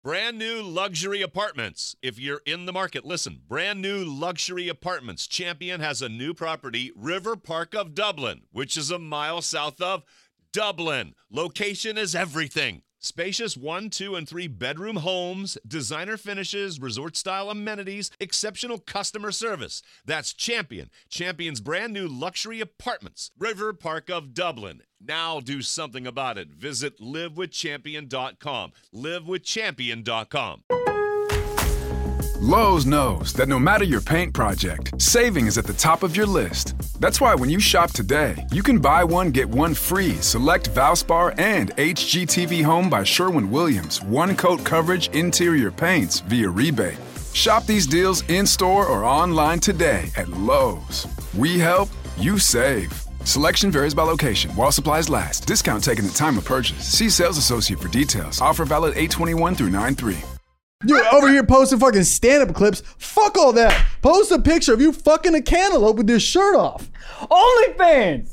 Brand new luxury apartments. If you're in the market, listen. Brand new luxury apartments. Champion has a new property, River Park of Dublin, which is a mile south of Dublin. Location is everything. Spacious 1, 2, and 3 bedroom homes, designer finishes, resort-style amenities, exceptional customer service. That's Champion. Champion's brand new luxury apartments. River Park of Dublin. Now do something about it. Visit livewithchampion.com. livewithchampion.com. Lowe's knows that no matter your paint project, saving is at the top of your list. That's why when you shop today, you can buy one, get one free. Select Valspar and HGTV Home by Sherwin-Williams. One coat coverage interior paints via rebate. Shop these deals in-store or online today at Lowe's. We help, you save. Selection varies by location. While supplies last. Discount taken at time of purchase. See sales associate for details. Offer valid 8/21 through 9/3. Dude, over here posting fucking stand-up clips. Fuck all that. Post a picture of you fucking a cantaloupe with your shirt off. OnlyFans.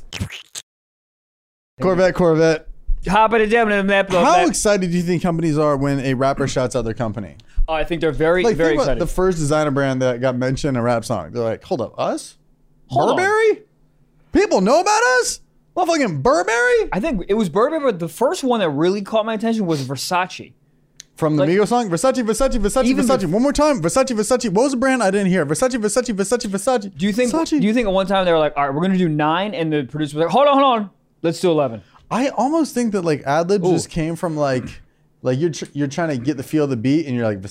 Corvette. Hop in the How excited do you think companies are when a rapper shouts out their company? Oh, I think they're very Think about excited. the first designer brand that got mentioned in a rap song. They're like, hold up, us? Hold on. Burberry? People know about us? Motherfucking Burberry? I think it was Burberry, but the first one that really caught my attention was Versace. From the Migos song? Versace. Even One more time. Versace. What was the brand? I didn't hear. Versace. Do you think at one time they were like, all right, we're gonna do 9, and the producer was like, hold on, let's do 11. I almost think that like ad-libs just came from like you're trying to get the feel of the beat and you're like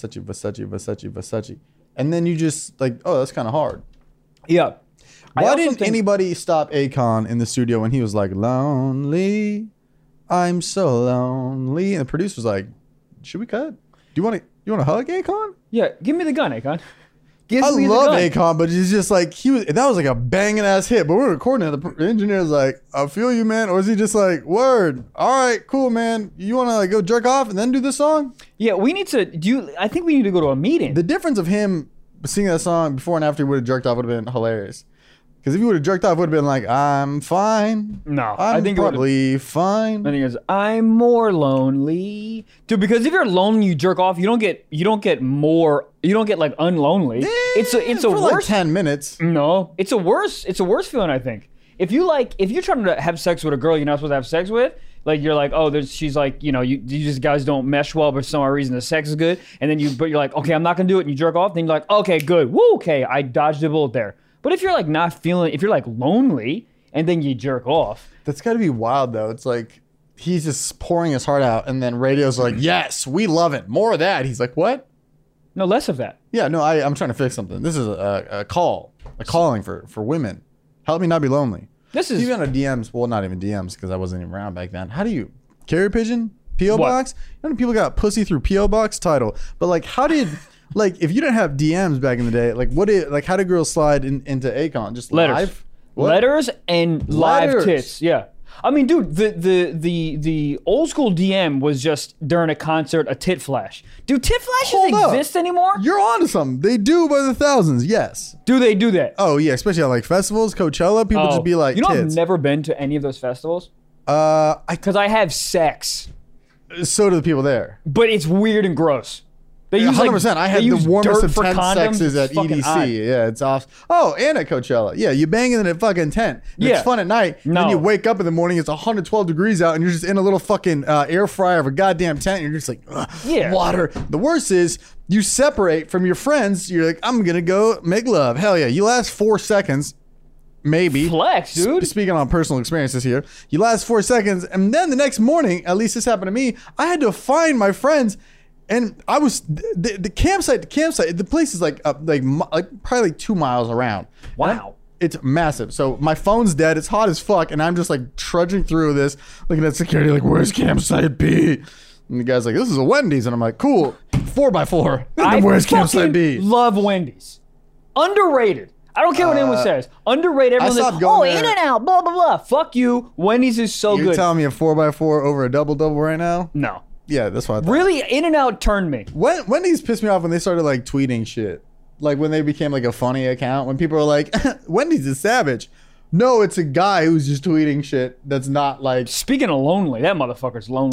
Versace. And then you just like, oh, that's kind of hard. Yeah. Why didn't anybody stop Akon in the studio when he was like, lonely, I'm so lonely? And the producer was like, should we cut? Do you want to hug Akon? Yeah, give me the gun, Akon. Give I me the love gun. Akon, but he's just like, that was like a banging ass hit, but we're recording it. The engineer's like, I feel you, man. Or is he just like, word, all right, cool, man. You want to like go jerk off and then do the song? Yeah, we need to I think we need to go to a meeting. The difference of him singing that song before and after he would have jerked off would have been hilarious. Because if he would have jerked off, it would have been like, I'm fine. No, I think probably fine. I think it's I'm more lonely, dude. Because if you're lonely, you jerk off. You don't get more. You don't get like unlonely. It's a for worse. Like 10 minutes. No, it's a worse feeling. I think if you're trying to have sex with a girl you're not supposed to have sex with. Like you're like, oh, she's like, you just guys don't mesh well, but for some reason the sex is good. And then you're like, okay, I'm not gonna do it, and you jerk off. Then you're like, okay, good, woo, okay, I dodged a bullet there. But if you're like not feeling, if you're like lonely and then you jerk off. That's got to be wild though. It's like he's just pouring his heart out and then radio's like, yes, we love it. More of that. He's like, what? No, less of that. Yeah, no, I'm trying to fix something. This is a calling for women. Help me not be lonely. This is even on DMs. Well, not even DMs because I wasn't even around back then. How do you carrier pigeon? P.O. box? You know people got pussy through P.O. box title. But like how did like if you didn't have DMs back in the day, like how did girls slide into Akon? Just letters. Live? Letters and live tits. Yeah. I mean, dude, the old school DM was just during a concert, a tit flash. Do tit flashes exist anymore? You're onto something. They do by the thousands, yes. Do they do that? Oh yeah, especially at like festivals, Coachella, people just be like, you know, tits. I've never been to any of those festivals. Because I have sex. So do the people there. But it's weird and gross. They use 100%. I had the warmest of tent sexes at fucking EDC. odd. Yeah, it's off. Oh, and at Coachella. Yeah, you banging in a fucking tent. Yeah. It's fun at night. No. Then you wake up in the morning, it's 112 degrees out, and you're just in a little fucking air fryer of a goddamn tent, and you're just like, water. The worst is you separate from your friends. You're like, I'm going to go make love. Hell yeah. You last 4 seconds. Maybe. Flex, dude. Speaking on personal experiences here. You last 4 seconds, and then the next morning, at least this happened to me, I had to find my friends. And I was the campsite. The place is like probably like 2 miles around. Wow, it's massive. So my phone's dead. It's hot as fuck, and I'm just like trudging through this, looking at security, like, where's campsite B? And the guy's like, this is a Wendy's, and I'm like, cool, 4x4. And where's campsite B? Love Wendy's. Underrated. I don't care what anyone says. Underrated. Everyone's like, oh, In-N-Out, blah blah blah. Fuck you. Wendy's is so good. You're telling me a 4x4 over a double right now? No. Yeah, that's what I thought. Really, In-N-Out turned me. Wendy's pissed me off when they started like tweeting shit. Like when they became like a funny account. When people are like, Wendy's is savage. No, it's a guy who's just tweeting shit that's not like. Speaking of lonely, that motherfucker's lonely.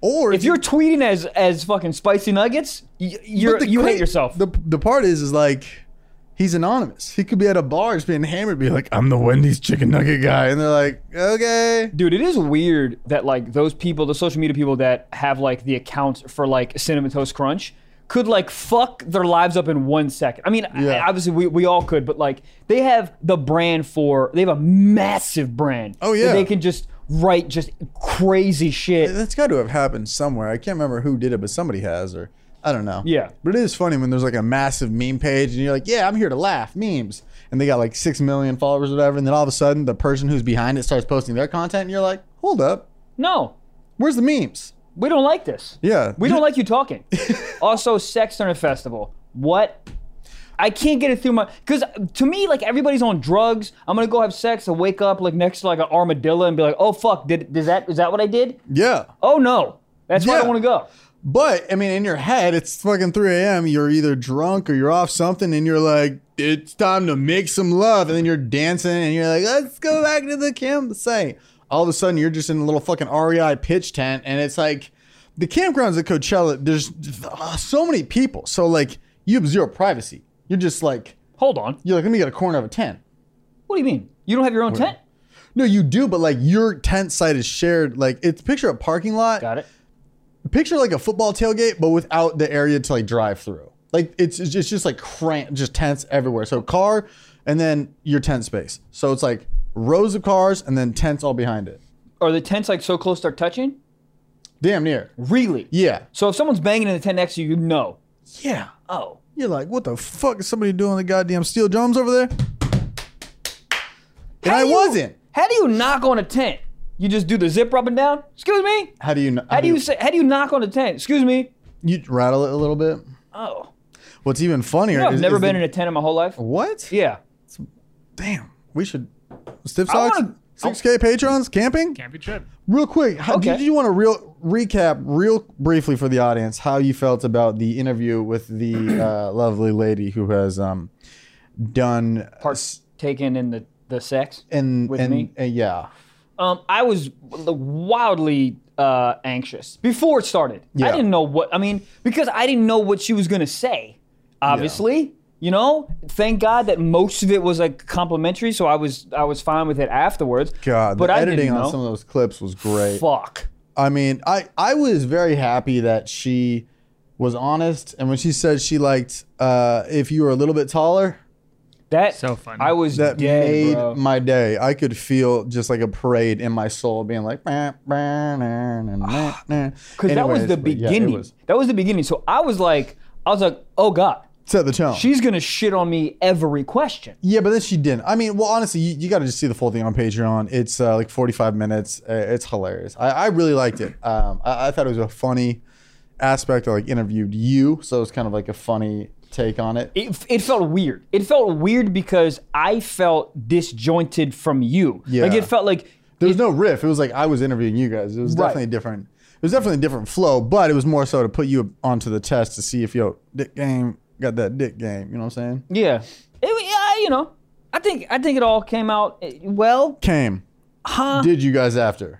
Or if you're tweeting as fucking spicy nuggets, you hate yourself. The part is like, he's anonymous. He could be at a bar just being hammered, be like, I'm the Wendy's chicken nugget guy. And they're like, okay. Dude, it is weird that like those people, the social media people that have like the accounts for like Cinnamon Toast Crunch could like fuck their lives up in 1 second. I mean, obviously we all could, but like they have the brand they have a massive brand. Oh, yeah. That they can just write just crazy shit. That's got to have happened somewhere. I can't remember who did it, but somebody has, or I don't know. Yeah. But it is funny when there's like a massive meme page and you're like, yeah, I'm here to laugh, memes. And they got like 6 million followers or whatever. And then all of a sudden the person who's behind it starts posting their content and you're like, hold up. No. Where's the memes? We don't like this. Yeah. We don't like you talking. Also, Sex Turner Festival. What? I can't get it through my... Because to me, like, everybody's on drugs. I'm going to go have sex and wake up, like, next to, like, an armadillo and be like, oh, fuck, is that what I did? Yeah. Oh, no. That's why I don't want to go. But, I mean, in your head, it's fucking 3 a.m. You're either drunk or you're off something and you're like, it's time to make some love. And then you're dancing and you're like, let's go back to the campsite. All of a sudden, you're just in a little fucking REI pitch tent. And it's like, the campgrounds at Coachella, there's so many people. So, like, you have zero privacy. You're just like... Hold on. You're like, let me get a corner of a tent. What do you mean? You don't have your own tent? No, you do, but like your tent site is shared. Like, it's picture a parking lot. Got it. Picture like a football tailgate, but without the area to like drive through. Like it's just like just tents everywhere. So car and then your tent space. So it's like rows of cars and then tents all behind it. Are the tents like so close they're touching? Damn near. Really? Yeah. So if someone's banging in the tent next to you, you know. Yeah. Oh. You're like, what the fuck is somebody doing the goddamn steel drums over there? And I wasn't. How do you knock on a tent? You just do the zipper up and down? Excuse me? How do you How do you knock on a tent? Excuse me? You rattle it a little bit. Oh. What's even funnier I've never been in a tent in my whole life. What? Yeah. Damn. We should Stiff Socks? 6K patrons camping? Camping trip. Real quick, Okay. did you want to recap real briefly for the audience how you felt about the interview with the lovely lady who has done Partaken in the sex with me? Yeah. I was wildly anxious before it started. Yeah. I didn't know because I didn't know what she was gonna say. Obviously, you know. Thank God that most of it was like complimentary, so I was fine with it afterwards. God, but the I editing didn't know. on some of those clips was great. Fuck. I mean, I was very happy that she was honest, and when she said she liked if you were a little bit taller. That So funny. I was That dead, made bro. my day. I could feel just like a parade in my soul being like, because Because that was the beginning. That was the beginning. So I was like, oh God, set the tone. she's gonna shit on me every question. Yeah, but then she didn't. I mean, well, honestly, you got to just see the full thing on Patreon. It's like 45 minutes. It's hilarious. I really liked it. I thought it was a funny aspect. I like interviewed you, so it was kind of like a funny take on it. It felt weird. It felt weird because I felt disjointed from you. Yeah. Like it felt like There was no riff. It was like I was interviewing you guys. It was Right. definitely different. It was definitely a different flow, but it was more so to put you onto the test to see if dick game got that dick game. You know what I'm saying? yeah. You know. I think it all came out well. Came. Did you guys after?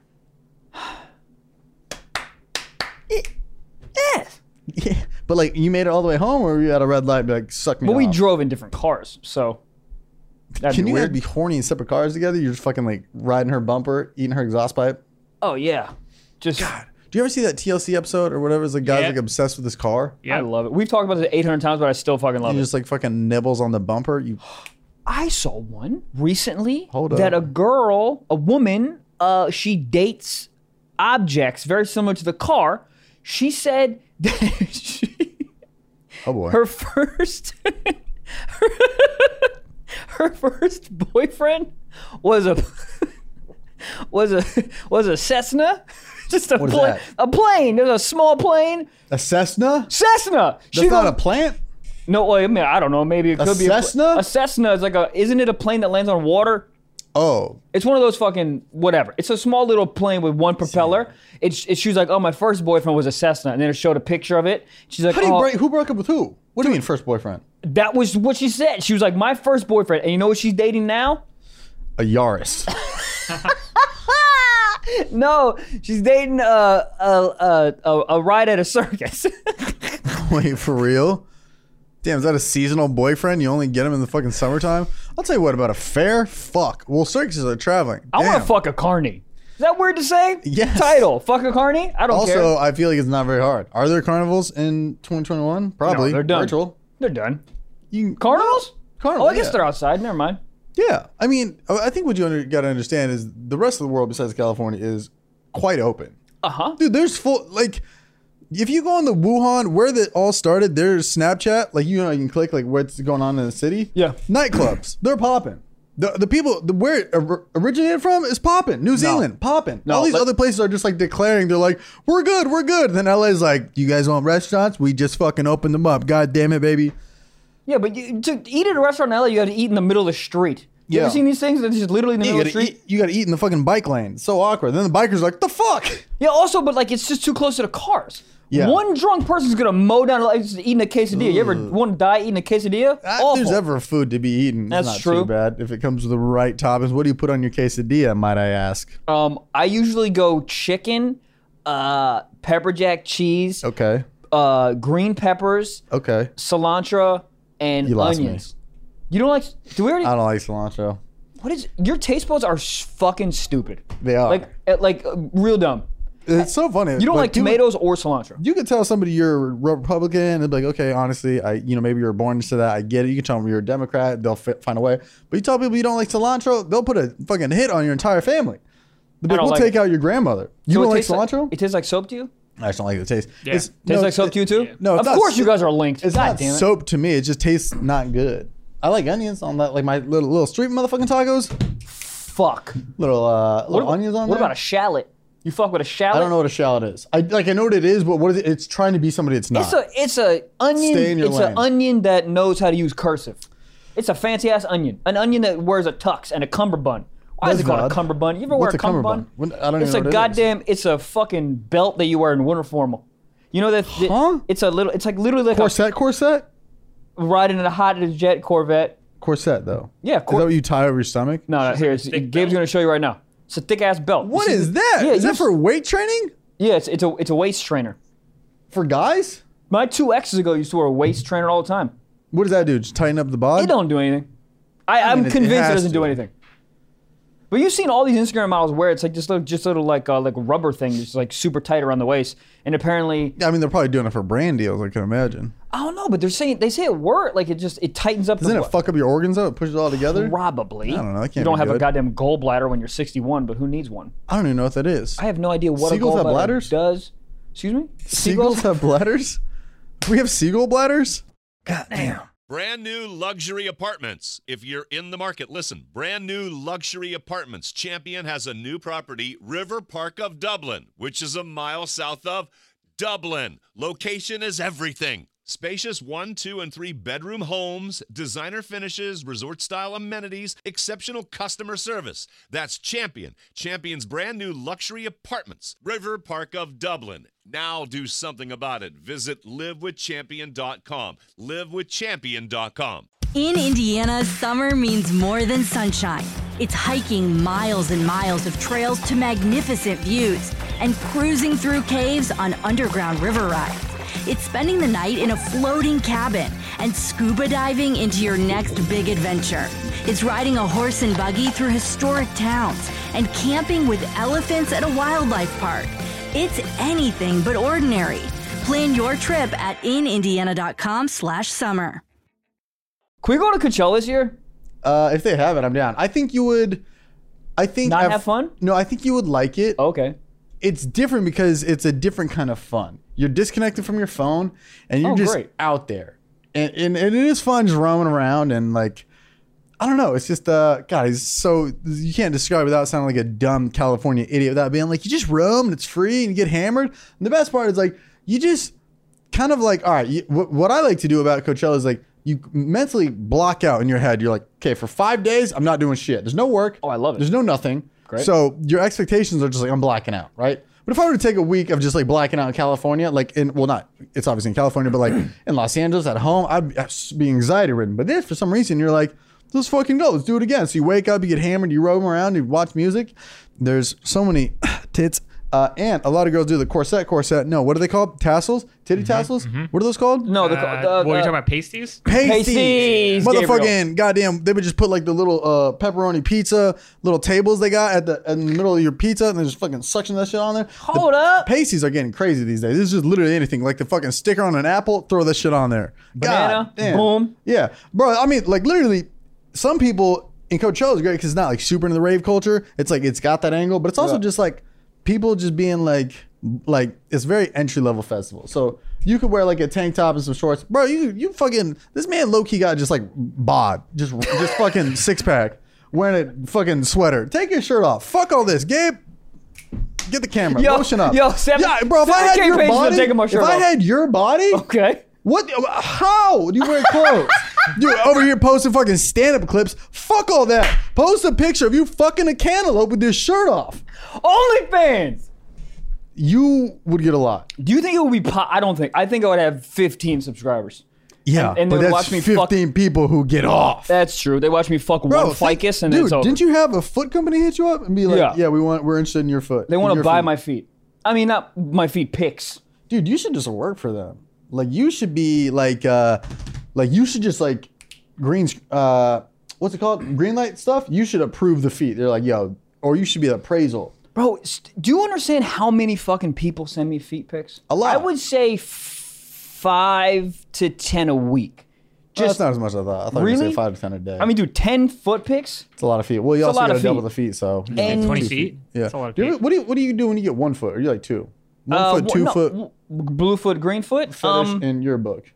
Yes. Yeah. But like you made it all the way home, or were you at a red light, be like suck me But we off? drove in different cars, so that'd Can be you guys weird. be horny in separate cars together? You're just fucking like riding her bumper, eating her exhaust pipe. Oh yeah. Just Do you ever see that TLC episode or whatever? It's the guy's Yeah. like obsessed with his car. Yeah. I love it. We've talked about it 800 times, but I still fucking love He it. just like fucking nibbles on the bumper. You I saw one recently Hold up. that a woman, she dates objects very similar to the car. She said that oh boy. her first boyfriend was a Cessna. Just a What is plane. that? A plane. There's a small plane. A Cessna? Cessna. That's not a plant? No, well, I mean, I don't know. Maybe it A could be Cessna? A Cessna is like isn't it a plane that lands on water? Oh. It's one of those fucking whatever. It's a small little plane with one propeller. She was like, oh, my first boyfriend was a Cessna, and then it showed a picture of it. She's like, Who broke up with who? What do you mean first boyfriend? that was what she said. She was like, my first boyfriend, and you know what she's dating now? A Yaris. No, she's dating a ride at a circus. Wait, for real? Damn, is that a seasonal boyfriend? You only get him in the fucking summertime? I'll tell you what about a fair? Fuck. Well, circuses are traveling. I want to Damn. fuck a carny. Is that weird to say? Yes. Title, fuck a carny? I don't care. Also, I feel like it's not very hard. Are there carnivals in 2021? Probably. No, they're done. Virtual. They're done. You Carnivals? Carnival, Oh, I guess yeah. they're outside. Never mind. Yeah. I mean, I think what you got to understand is the rest of the world besides California is quite open. Uh-huh. Dude, there's full, like, if you go on the Wuhan, where it all started, there's Snapchat. Like, you know, you can click, like, what's going on in the city. Yeah. Nightclubs. They're popping. The people, where it originated from is popping. New Zealand, popping. No, all these other places are just, like, declaring, they're like, we're good, we're good. And then LA's like, you guys want restaurants? We just fucking opened them up. God damn it, baby. Yeah, but to eat at a restaurant in LA, you got to eat in the middle of the street. You Yeah. ever seen these things that just literally in the You middle of the gotta, street? eat, you gotta eat in the fucking bike lane. It's so awkward. Then the biker's like, the fuck? Yeah, also, but like it's just too close to the cars. Yeah. One drunk person's gonna mow down like just eating a quesadilla. You ever want to die eating a quesadilla? If Awful. there's ever food to be eaten, That's it's not true. too bad. If it comes with the right toppings, what do you put on your quesadilla, might I ask? I usually go chicken, pepper jack cheese, Okay. green peppers, Okay. cilantro, and You lost onions. You don't like? Do we already? I don't like cilantro. What is your taste buds are fucking stupid. They are. Like real dumb. It's so funny. You don't like tomatoes or cilantro. You could tell somebody you're a Republican and they'd be like, okay, honestly, maybe you're born into that. I get it. You can tell them you're a Democrat. They'll find a way. But you tell people you don't like cilantro, they'll put a fucking hit on your entire family. They'll be like, don't we'll like take it. out your grandmother. You So don't it like tastes cilantro? It tastes like soap to you? I just don't like the taste. Yeah. Tastes Tastes like soap to you too? No, it's of not course you so- guys are linked. It's God not damn it. soap to me. It just tastes not good. I like onions on that, like my little street motherfucking tacos. Fuck. Little onions on What there. about a shallot? You fuck with a shallot? I don't know what a shallot is. I know what it is, but what is it? It's trying to be somebody it's not. It's a onion. Stay in your It's lane. an onion that knows how to use cursive. It's a fancy ass onion. An onion that wears a tux and a cummerbund. Why is That's it called odd. a cummerbund? You ever What's wear a a cummerbund? cummerbund? I don't even It's know a what it is. goddamn. It's a fucking belt that you wear in winter formal. You know that? Huh? It's a little. It's like literally like corset, a riding in a hot jet Corvette. corset though. Yeah, Is that what you tie over your stomach? No, here. thick Gabe's belt? gonna show you right now. It's a thick ass belt. What You see is the- that? Yeah, Is you that for weight training? Yeah, it's a waist trainer. For guys? My 2 exes ago used to wear a waist trainer all the time. What does that do? Just tighten up the bod? It don't do anything. I'm mean, it convinced it has doesn't do to. anything. But you've seen all these Instagram models where it's like just little like rubber thing, just like super tight around the waist, and apparently I mean, they're probably doing it for brand deals. I can imagine. I don't know, but they say it works like it tightens up. Doesn't the it fuck up your organs though? It pushes it all together. Probably. I don't know, that can't You don't be have a good. goddamn gallbladder when you're 61, but who needs one? I don't even know what that is. I have no idea what Seagulls a have gallbladder bladders? does. Excuse me? Seagulls have bladders? We have seagull bladders? God damn. Brand new luxury apartments. If you're in the market, listen. Brand new luxury apartments. Champion has a new property, River Park of Dublin, which is a mile south of Dublin. Location is everything. Spacious 1, 2, and 3 bedroom homes, designer finishes, resort style amenities, exceptional customer service. That's Champion. Champion's brand new luxury apartments, River Park of Dublin. Now do something about it. Visit livewithchampion.com. Livewithchampion.com. In Indiana, summer means more than sunshine. It's hiking miles and miles of trails to magnificent views and cruising through caves on underground river rides. It's spending the night in a floating cabin and scuba diving into your next big adventure. It's riding a horse and buggy through historic towns and camping with elephants at a wildlife park. It's anything but ordinary. Plan your trip at inindiana.com/summer. Can we go to Coachella this year? If they have it, I'm down. I think you would. I think Not have fun? No, I think you would like it. Okay. It's different because it's a different kind of fun. You're disconnected from your phone and you're Oh, just great. out there. And it is fun just roaming around and like, I don't know. It's just, God, it's so, you can't describe it without sounding like a dumb California idiot without being like, you just roam and it's free and you get hammered. And the best part is like, you just kind of like, all right, what I like to do about Coachella is like, you mentally block out in your head. You're like, okay, for 5 days, I'm not doing shit. There's no work. Oh, I love it. There's no nothing. Great. So your expectations are just like, I'm blacking out, right? But if I were to take a week of just like blacking out in California, like it's obviously in California, but like in Los Angeles at home, I'd be anxiety ridden. But this, for some reason, you're like, Let's fucking go. Let's do it again. So you wake up, you get hammered, you roam around, you watch music. There's so many tits. And a lot of girls do the corset. No, what are they called? Tassels? Titty tassels? What are those called? No, What are you talking about? Pasties? Pasties, Motherfucking goddamn, they would just put like the little pepperoni pizza, little tables they got in the middle of your pizza, and they just fucking suction that shit on there. Hold up. Pasties are getting crazy these days. This is just literally anything. Like the fucking sticker on an apple, throw this shit on there. Banana, God damn. boom. Yeah. Bro, I mean, like literally, some people in Coachella is great because it's not like super into the rave culture. It's like, it's got that angle, but it's also just like, people just being like it's very entry level festival. So you could wear like a tank top and some shorts, bro. You fucking, this man low key got just like bod, just fucking six pack, wearing a fucking sweater. Take your shirt off. Fuck all this, Gabe. Get the camera. Motion up. Bro, if I had your body, if I had your body, okay. What? How do you wear clothes? Dude, over here posting fucking stand-up clips. Fuck all that. Post a picture of you fucking a cantaloupe with your shirt off. OnlyFans. You would get a lot. Do you think it would be? I don't think. I think I would have 15 subscribers. Yeah, and they but would that's watch me 15 people who get off. That's true. They watch me fuck one ficus and dude, it's over. didn't you have a foot company hit you up and be like, yeah, we're interested in your foot. They want to buy my feet. I mean, not my feet, pics. Dude, you should just work for them. Like, you should be like you should just like what's it called? Green light stuff. You should approve the feet. They're like, yo, or you should be the appraisal. Bro, do you understand how many fucking people send me feet pics? A lot. I would say 5 to 10 a week. That's not as much as I thought. I thought you Really? were say 5 to 10 a day. I mean, dude, 10 foot pics? it's a lot of feet. Well, you It's a also lot got to of double feet. the feet, so you And- get 20 2 feet? Yeah. That's a lot of Do you- feet. What do you do when you get 1 foot? Or you like 2? 1 foot, 2 foot Blue foot, green foot? fetish in your book.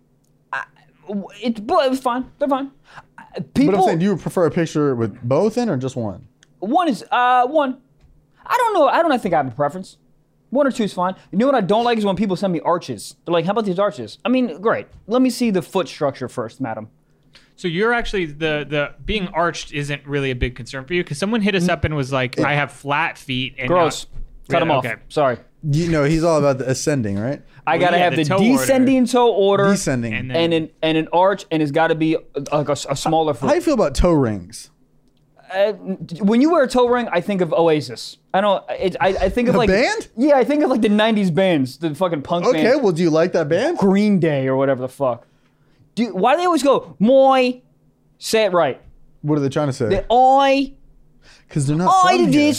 It's fine. They're fine. People, But I'm saying, do you prefer a picture with both in or just one? one is, one. I don't know. I don't think I have a preference. 1 or 2 is fine. You know what I don't like is when people send me arches. They're like, how about these arches? I mean, great. Let me see the foot structure first, madam. So you're actually the being arched isn't really a big concern for you because someone hit us up and was like, I have flat feet. And Gross. Cut them off. Okay. Sorry. You know, he's all about the ascending, right? I gotta yeah, have the the toe descending toe order, Descending. And and an arch, and it's got to be like a smaller How do foot. you feel about toe rings? When you wear a toe ring, I think of Oasis. I don't. I think of A like band? Yeah, I think of like the '90s bands, the fucking punk Okay, band, well, do you like that band? Green Day or whatever the fuck. Why do they always go moi? Say it right. What are they trying to say? Oi. Because they're not from here.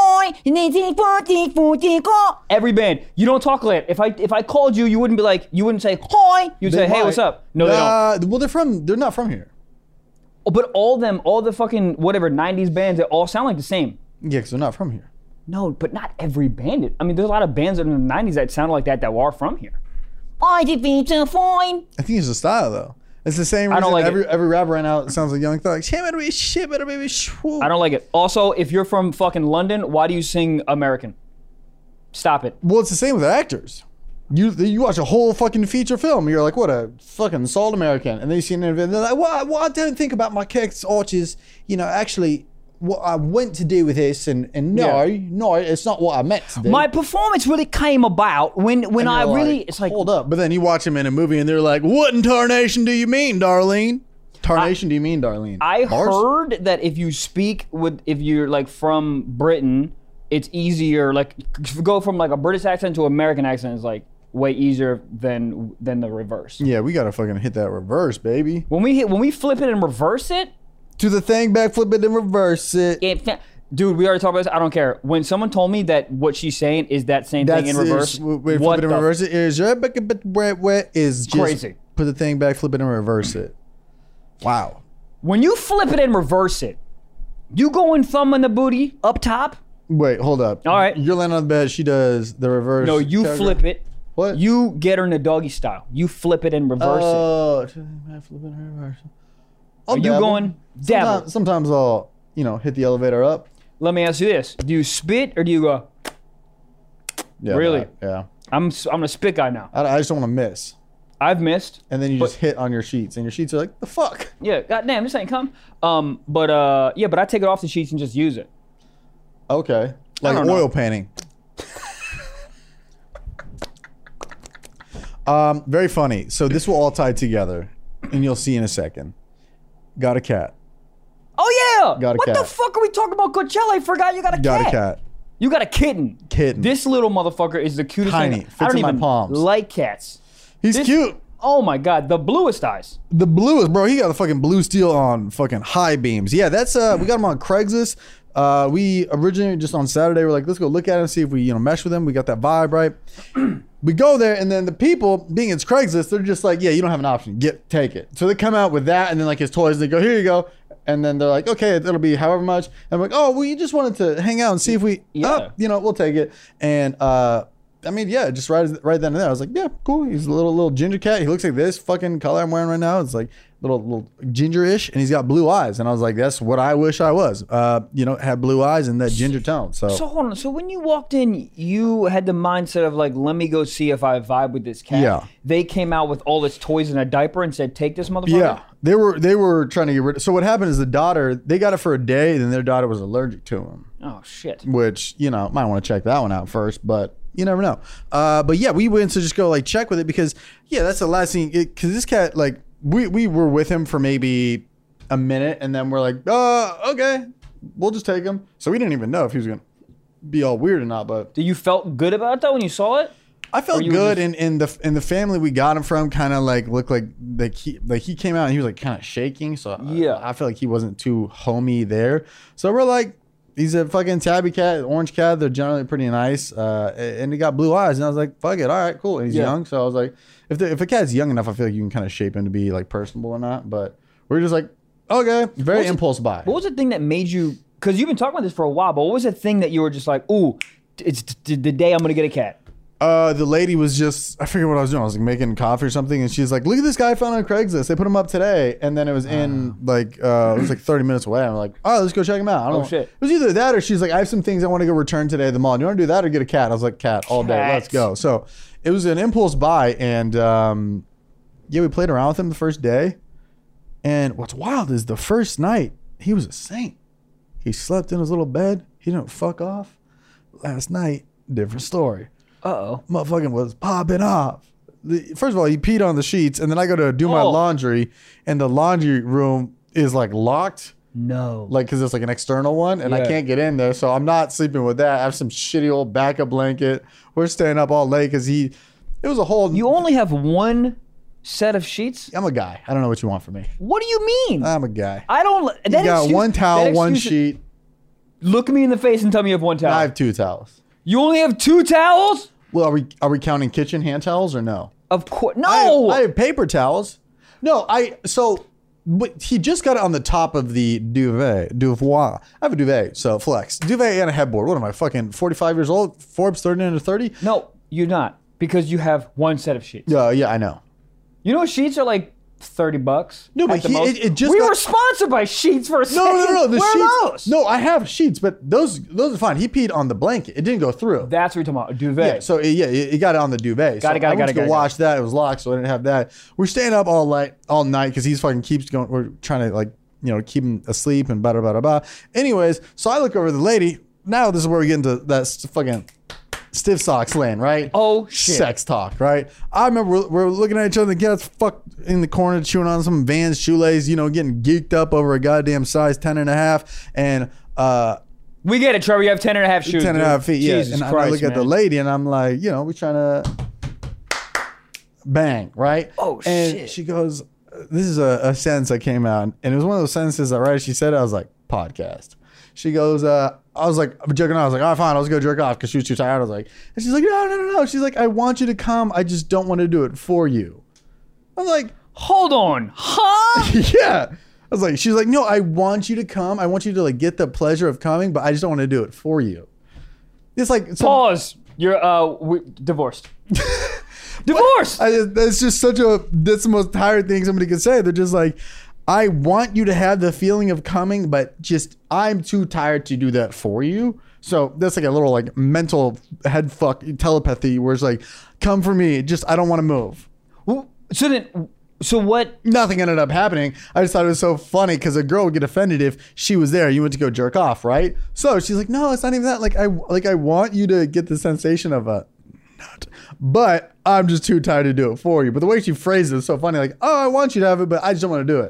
Every band. You don't talk like that. If I called you, you wouldn't say hi. You'd say, hey, might. what's up? No, they don't. Well, they're not from here. Oh, but all the fucking whatever 90s bands, they all sound like the same. Yeah, because they're not from here. No, but not every band. I mean, there's a lot of bands in the 90s that sound like that are from here. I did so fine. I think it's the style, though. It's the same reason I don't like every rapper right now sounds like Young Thug. I don't like it. Also, if you're from fucking London, why do you sing American? Stop it. Well, it's the same with actors. You watch a whole fucking feature film, and you're like, what a fucking salt American. And then you see an interview, and they're like, well, I don't think about my character's arches. You know, actually, what I went to do with this, and no, it's not what I meant to do. My performance really came about when And I you're really, like, it's like, hold up. But then you watch him in a movie, and they're like, what in tarnation do you mean, Darlene? Tarnation do you mean, Darlene? I Mars? heard that if you're like from Britain, it's easier, like go from like a British accent to American accent is like way easier than the reverse. Yeah, we gotta fucking hit that reverse, baby. When we flip it and reverse it, To the thing, back, flip it, and reverse it. dude, we already talked about this. I don't care. When someone told me that what she's saying is that same thing in reverse, Wait, what flip it and the reverse it is just Crazy. Put the thing back, flip it, and reverse it. Wow. when you flip it and reverse it, you going thumb in the booty up top? Wait, hold up. All right. You're laying on the bed. She does the reverse. No, you flip it. What? You get her in the doggy style. You flip it and reverse it. Oh, to the back, flip it, and reverse it. I'll Are you dabble. going dabble? Sometimes I'll, hit the elevator up. Let me ask you this: do you spit or do you go? Yeah. Really? that, yeah. I'm a spit guy now. I just don't want to miss. I've missed. And then you just hit on your sheets, and your sheets are like, the fuck? Yeah, goddamn, this ain't come. But I take it off the sheets and just use it. Okay. Like don't know. oil painting. Very funny. So this will all tie together, and you'll see in a second. Got a cat. Oh yeah. Got a What cat. the fuck are we talking about Coachella? I forgot you got a cat. Got a cat. You got a kitten. Kitten. This little motherfucker is the cutest Tiny. thing. Fits I don't in my even palms. like cats. He's This- cute. Oh my god, the bluest eyes. The bluest, bro. He got the fucking blue steel on fucking high beams. Yeah, that's we got him on Craigslist. We originally just on Saturday were like, let's go look at him, see if we mesh with him. We got that vibe, right? We go there, and then the people, being it's Craigslist, they're just like, yeah, you don't have an option. Take it. So they come out with that, and then like his toys. They go, here you go. And then they're like, okay, it'll be however much. And I'm like, oh, well, you just wanted to hang out and see if we, we'll take it. And I mean, yeah, just right then and there, I was like, yeah, cool. He's a little ginger cat. He looks like this fucking color I'm wearing right now. It's like little ginger-ish, and he's got blue eyes. And I was like, that's what I wish I was. Have blue eyes and that ginger tone. So hold on. So when you walked in, you had the mindset of like, let me go see if I vibe with this cat. Yeah. They came out with all its toys in a diaper and said, take this motherfucker. yeah, they were trying to get rid of. So what happened is the daughter, they got it for a day, and then their daughter was allergic to him. Oh shit. Which, might want to check that one out first, but you never know. But yeah, we went to just go like check with it because that's the last thing. Because this cat, like, we were with him for maybe a minute, and then we're like, okay, we'll just take him. So we didn't even know if he was gonna be all weird or not. But You felt good about it though when you saw it? I felt good, and in the family we got him from kind of like looked like he came out and he was like kind of shaking. So Yeah. I felt like he wasn't too homey there. So we're like, he's a fucking tabby cat, orange cat. They're generally pretty nice. And he got blue eyes. And I was like, fuck it. All right, cool. And he's young. So I was like, if a cat's young enough, I feel like you can kind of shape him to be like personable or not. But we're just like, okay, very impulse buy. What was the thing that made you, because you've been talking about this for a while, but what was the thing that you were just like, ooh, it's the day I'm going to get a cat? The lady was just, I forget what I was doing. I was like making coffee or something. And she's like, look at this guy I found on Craigslist. They put him up today. And then it was in like, it was like 30 minutes away. I'm like, oh, let's go check him out. I don't know. Shit. It was either that or she's like, I have some things I want to go return today at the mall. Do you want to do that or get a cat? I was like, cat all day. Let's go. So it was an impulse buy. And we played around with him the first day. And what's wild is the first night, he was a saint. He slept in his little bed. He didn't fuck off. Last night, different story. Uh-oh. Motherfucking was popping off. First of all, he peed on the sheets, and then I go to do my laundry, and the laundry room is like locked. No. Like, because it's like an external one, and I can't get in there, so I'm not sleeping with that. I have some shitty old backup blanket. We're staying up all late because it was a whole. You only have one set of sheets? I'm a guy. I don't know what you want from me. What do you mean? I'm a guy. I don't. You got one towel, one sheet. Look me in the face and tell me you have one towel. I have 2 towels. You only have 2 towels? Well, are we counting kitchen hand towels or no? Of course. No. I have paper towels. No, but he just got it on the top of the duvet. I have a duvet, so flex. Duvet and a headboard. What am I, fucking 45 years old? Forbes 30 under 30? No, you're not. Because you have one set of sheets. Yeah, I know. You know sheets are like $30. No, but it just we got- were sponsored by Sheets for a second. No. The Where sheets. are those? No, I have sheets, but those are fine. He peed on the blanket. It didn't go through. That's what you're talking about. A duvet. Yeah, so he got it on the duvet. Got it. I went to wash that. It was locked, so I didn't have that. We're staying up all night because he's fucking keeps going. We're trying to keep him asleep and blah blah blah blah. Anyways, so I look over the lady. Now this is where we get into that fucking stiff socks lane, right? Oh shit. Sex talk, right? I remember we're looking at each other. The cat's fucked in the corner chewing on some Vans shoelace, getting geeked up over a goddamn size 10.5, and we get it, Trevor. You have 10.5 shoes. 10.5 feet, yeah. Jesus And Christ, I look at the lady, and I'm like, we're trying to bang, right? Oh, and shit. she goes, this is a sentence that came out, and it was one of those sentences that right as she said it, I was like, podcast. She goes, I was like, I'm joking. I was like, all right, fine, I'll just go jerk off because she was too tired. I was like, and she's like, no. She's like, I want you to come. I just don't want to do it for you. I'm like, hold on, huh? yeah. I was like, she's like, no, I want you to come. I want you to get the pleasure of coming, but I just don't want to do it for you. It's like Pause. You're divorced. Divorced. That's just that's the most tired thing somebody could say. They're just like, I want you to have the feeling of coming, but just I'm too tired to do that for you. So that's like a little mental head fuck telepathy where it's like, come for me. Just I don't want to move. So what? Nothing ended up happening. I just thought it was so funny because a girl would get offended if she was there. You went to go jerk off, right? So she's like, no, it's not even that. I want you to get the sensation of a nut, but I'm just too tired to do it for you. But the way she phrased it was so funny. Like, oh, I want you to have it, but I just don't want to do it.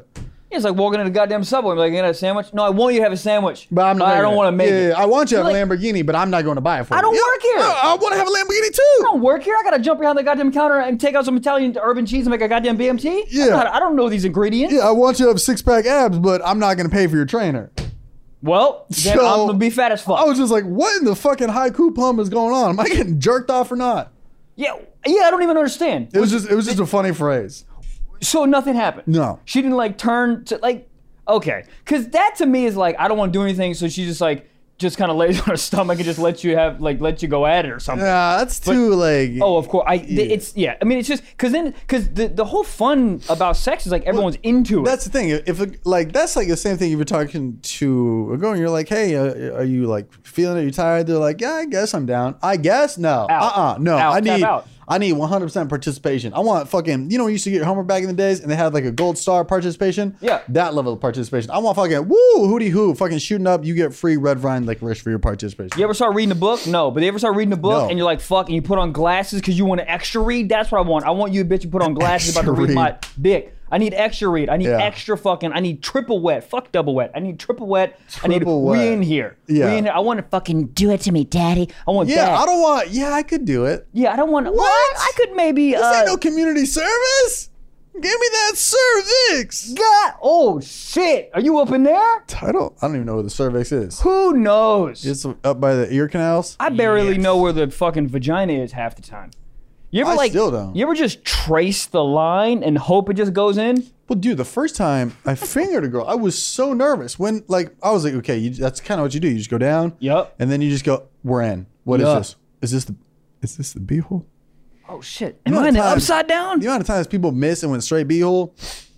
It's like walking in a goddamn Subway. I'm like, you gonna have a sandwich? No, I want you to have a sandwich. But I'm not I don't want to make it. I want you to have You're a Lamborghini, but I'm not going to buy it for you. I don't work here. I want to have a Lamborghini too. I don't work here. I gotta jump behind the goddamn counter and take out some Italian urban cheese and make a goddamn BMT. Yeah. I don't know these ingredients. Yeah, I want you to have 6-pack abs, but I'm not going to pay for your trainer. Well, then So, I'm gonna be fat as fuck. I was just like, what in the fucking haiku plum is going on? Am I getting jerked off or not? Yeah, I don't even understand. It was just a funny phrase. So nothing happened. No. She didn't like turn to like, okay. Cause that to me is like, I don't want to do anything. So she just kind of lays on her stomach and just let you go at it or something. Yeah, that's too like. Oh, of course. I mean, it's just because the whole fun about sex is like everyone's into it. That's the thing. If that's like the same thing if you're talking to a girl and you're like, hey, are you like feeling it? Are you tired? They're like, yeah, I guess I'm down. I guess no. No. Out. Tap out. I need 100% participation. I want fucking, when you used to get homework back in the days and they had like a gold star participation? Yeah. That level of participation. I want fucking, woo, hootie hoo, fucking shooting up. You get free red vine licorice for your participation. You ever start reading a book? No. But you ever start reading a book and you're like, fuck, and you put on glasses because you want to extra read? That's what I want. I want you, bitch, to put on glasses about to read my dick. I need extra read. I need extra fucking, I need triple wet. Fuck double wet. I need triple wet. We in here. Yeah. We in here. I want to fucking do it to me, daddy. I want that. Yeah, I don't want, I could do it. Yeah, I don't want, What? I could maybe, This ain't no community service. Give me that cervix. God, oh shit. Are you up in there? I don't even know where the cervix is. Who knows? It's up by the ear canals. I barely know where the fucking vagina is half the time. You ever I still don't. You ever just trace the line and hope it just goes in? Well, dude, the first time I fingered a girl, I was so nervous. When, I was like, okay, that's kind of what you do. You just go down. Yep. And then you just go, we're in. What is this? Is this the beehole? Oh, shit. Am I in the upside down? The amount of times people miss and went straight beehole,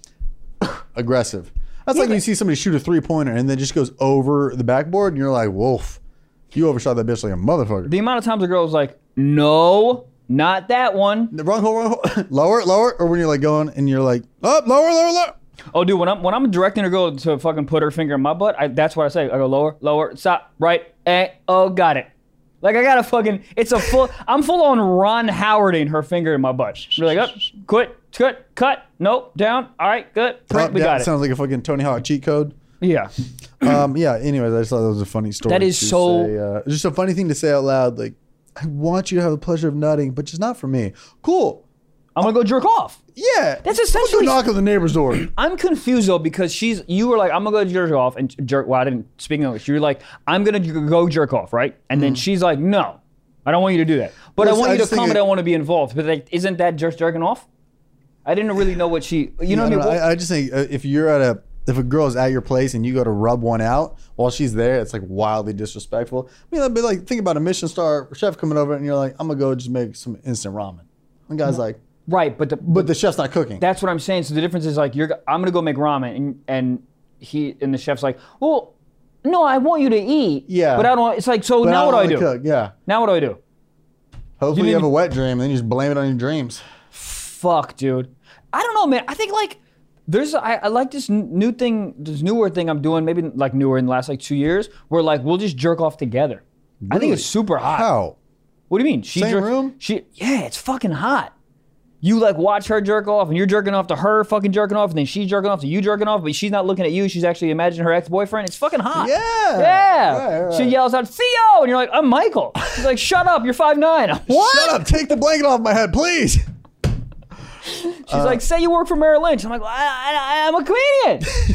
aggressive. That's like when you see somebody shoot a 3-pointer and then just goes over the backboard and you're like, wolf, you overshot that bitch like a motherfucker. The amount of times a girl's like, no, not that one. The wrong hole. Lower. Or when you're like going and you're like, up, lower. Oh, dude, when I'm directing a girl to fucking put her finger in my butt, that's what I say. I go lower, stop, right, oh, got it. Like I gotta fucking, I'm full on Ron Howarding her finger in my butt. You're like, up, quit, cut, nope, down, all right, good, we got it. Sounds like a fucking Tony Hawk cheat code. Yeah. Anyways, I just thought that was a funny story. That is so... just a funny thing to say out loud, like, I want you to have the pleasure of nutting, but just not for me. Cool. I'm gonna go jerk off. Yeah. That's essentially... Go knock on the neighbor's door. I'm confused though because you were like, I'm gonna go jerk off and jerk. Well, I didn't speak English. You were like, I'm gonna go jerk off, right? And then she's like, no, I don't want you to do that. But I want you to come and I want to be involved. But like, isn't that just jerking off? I didn't really know what she. You know what I mean? I just think if a girl is at your place and you go to rub one out while she's there, it's like wildly disrespectful. I mean, I'd be like, think about a Michelin star chef coming over and you're like, I'm gonna go just make some instant ramen. The guy's like, right, but the chef's not cooking. That's what I'm saying. So the difference is like, I'm gonna go make ramen, and the chef's like, well, no, I want you to eat. Yeah. But I don't. It's like, so now what do I do? Cook. Yeah. Now what do I do? Hopefully you have a wet dream, and then you just blame it on your dreams. Fuck, dude. I don't know, man. I think like I like this newer thing I'm doing, maybe like newer in the last like 2 years, where like we'll just jerk off together. Really? I think it's super hot. How? What do you mean? Same room? Yeah, it's fucking hot. You like watch her jerk off, and you're jerking off to her fucking jerking off, and then she's jerking off to you jerking off, but she's not looking at you. She's actually imagining her ex-boyfriend. It's fucking hot. Yeah. Right. She yells out, Theo, and you're like, I'm Michael. She's like, shut up, you're 5'9". What? Shut up, take the blanket off my head, please. She's like, say you work for Merrill Lynch. I'm like, well, I'm a comedian.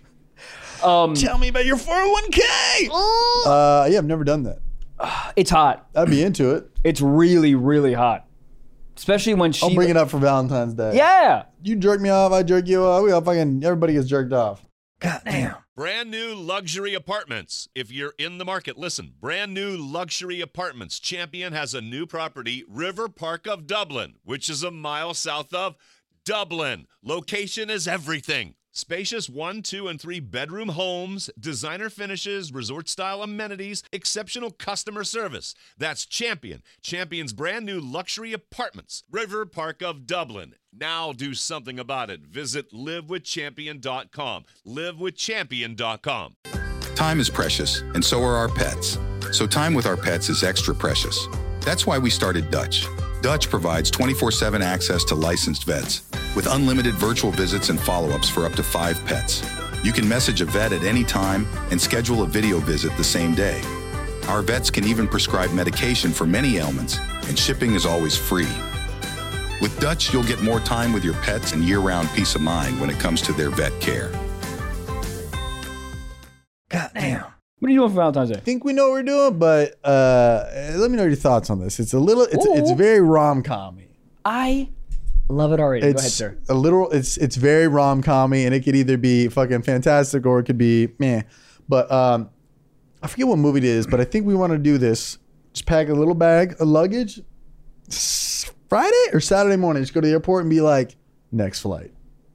Tell me about your 401k. Yeah, I've never done that. It's hot. I'd be into it. It's really, really hot. Especially when I'll bring it up for Valentine's Day. Yeah. You jerk me off, I jerk you off. Everybody gets jerked off. God damn. Brand new luxury apartments. If you're in the market, listen. Brand new luxury apartments. Champion has a new property, River Park of Dublin, which is a mile south of Dublin. Location is everything. Spacious 1, 2, and 3 bedroom homes, designer finishes, resort-style amenities, exceptional customer service. That's Champion. Champion's brand new luxury apartments, River Park of Dublin. Now do something about it. Visit livewithchampion.com. Livewithchampion.com. Time is precious, and so are our pets. So time with our pets is extra precious. That's why we started Dutch. Dutch provides 24/7 access to licensed vets with unlimited virtual visits and follow-ups for up to 5 pets. You can message a vet at any time and schedule a video visit the same day. Our vets can even prescribe medication for many ailments, and shipping is always free. With Dutch, you'll get more time with your pets and year-round peace of mind when it comes to their vet care. God damn. What are you doing for Valentine's Day? I think we know what we're doing, but let me know your thoughts on this. It's very rom-com-y. I love it already. Go ahead, It's sir. it's very rom-com-y, and it could either be fucking fantastic or it could be meh. But I forget what movie it is, but I think we want to do this. Just pack a little bag of luggage. Friday or Saturday morning, just go to the airport and be like, next flight.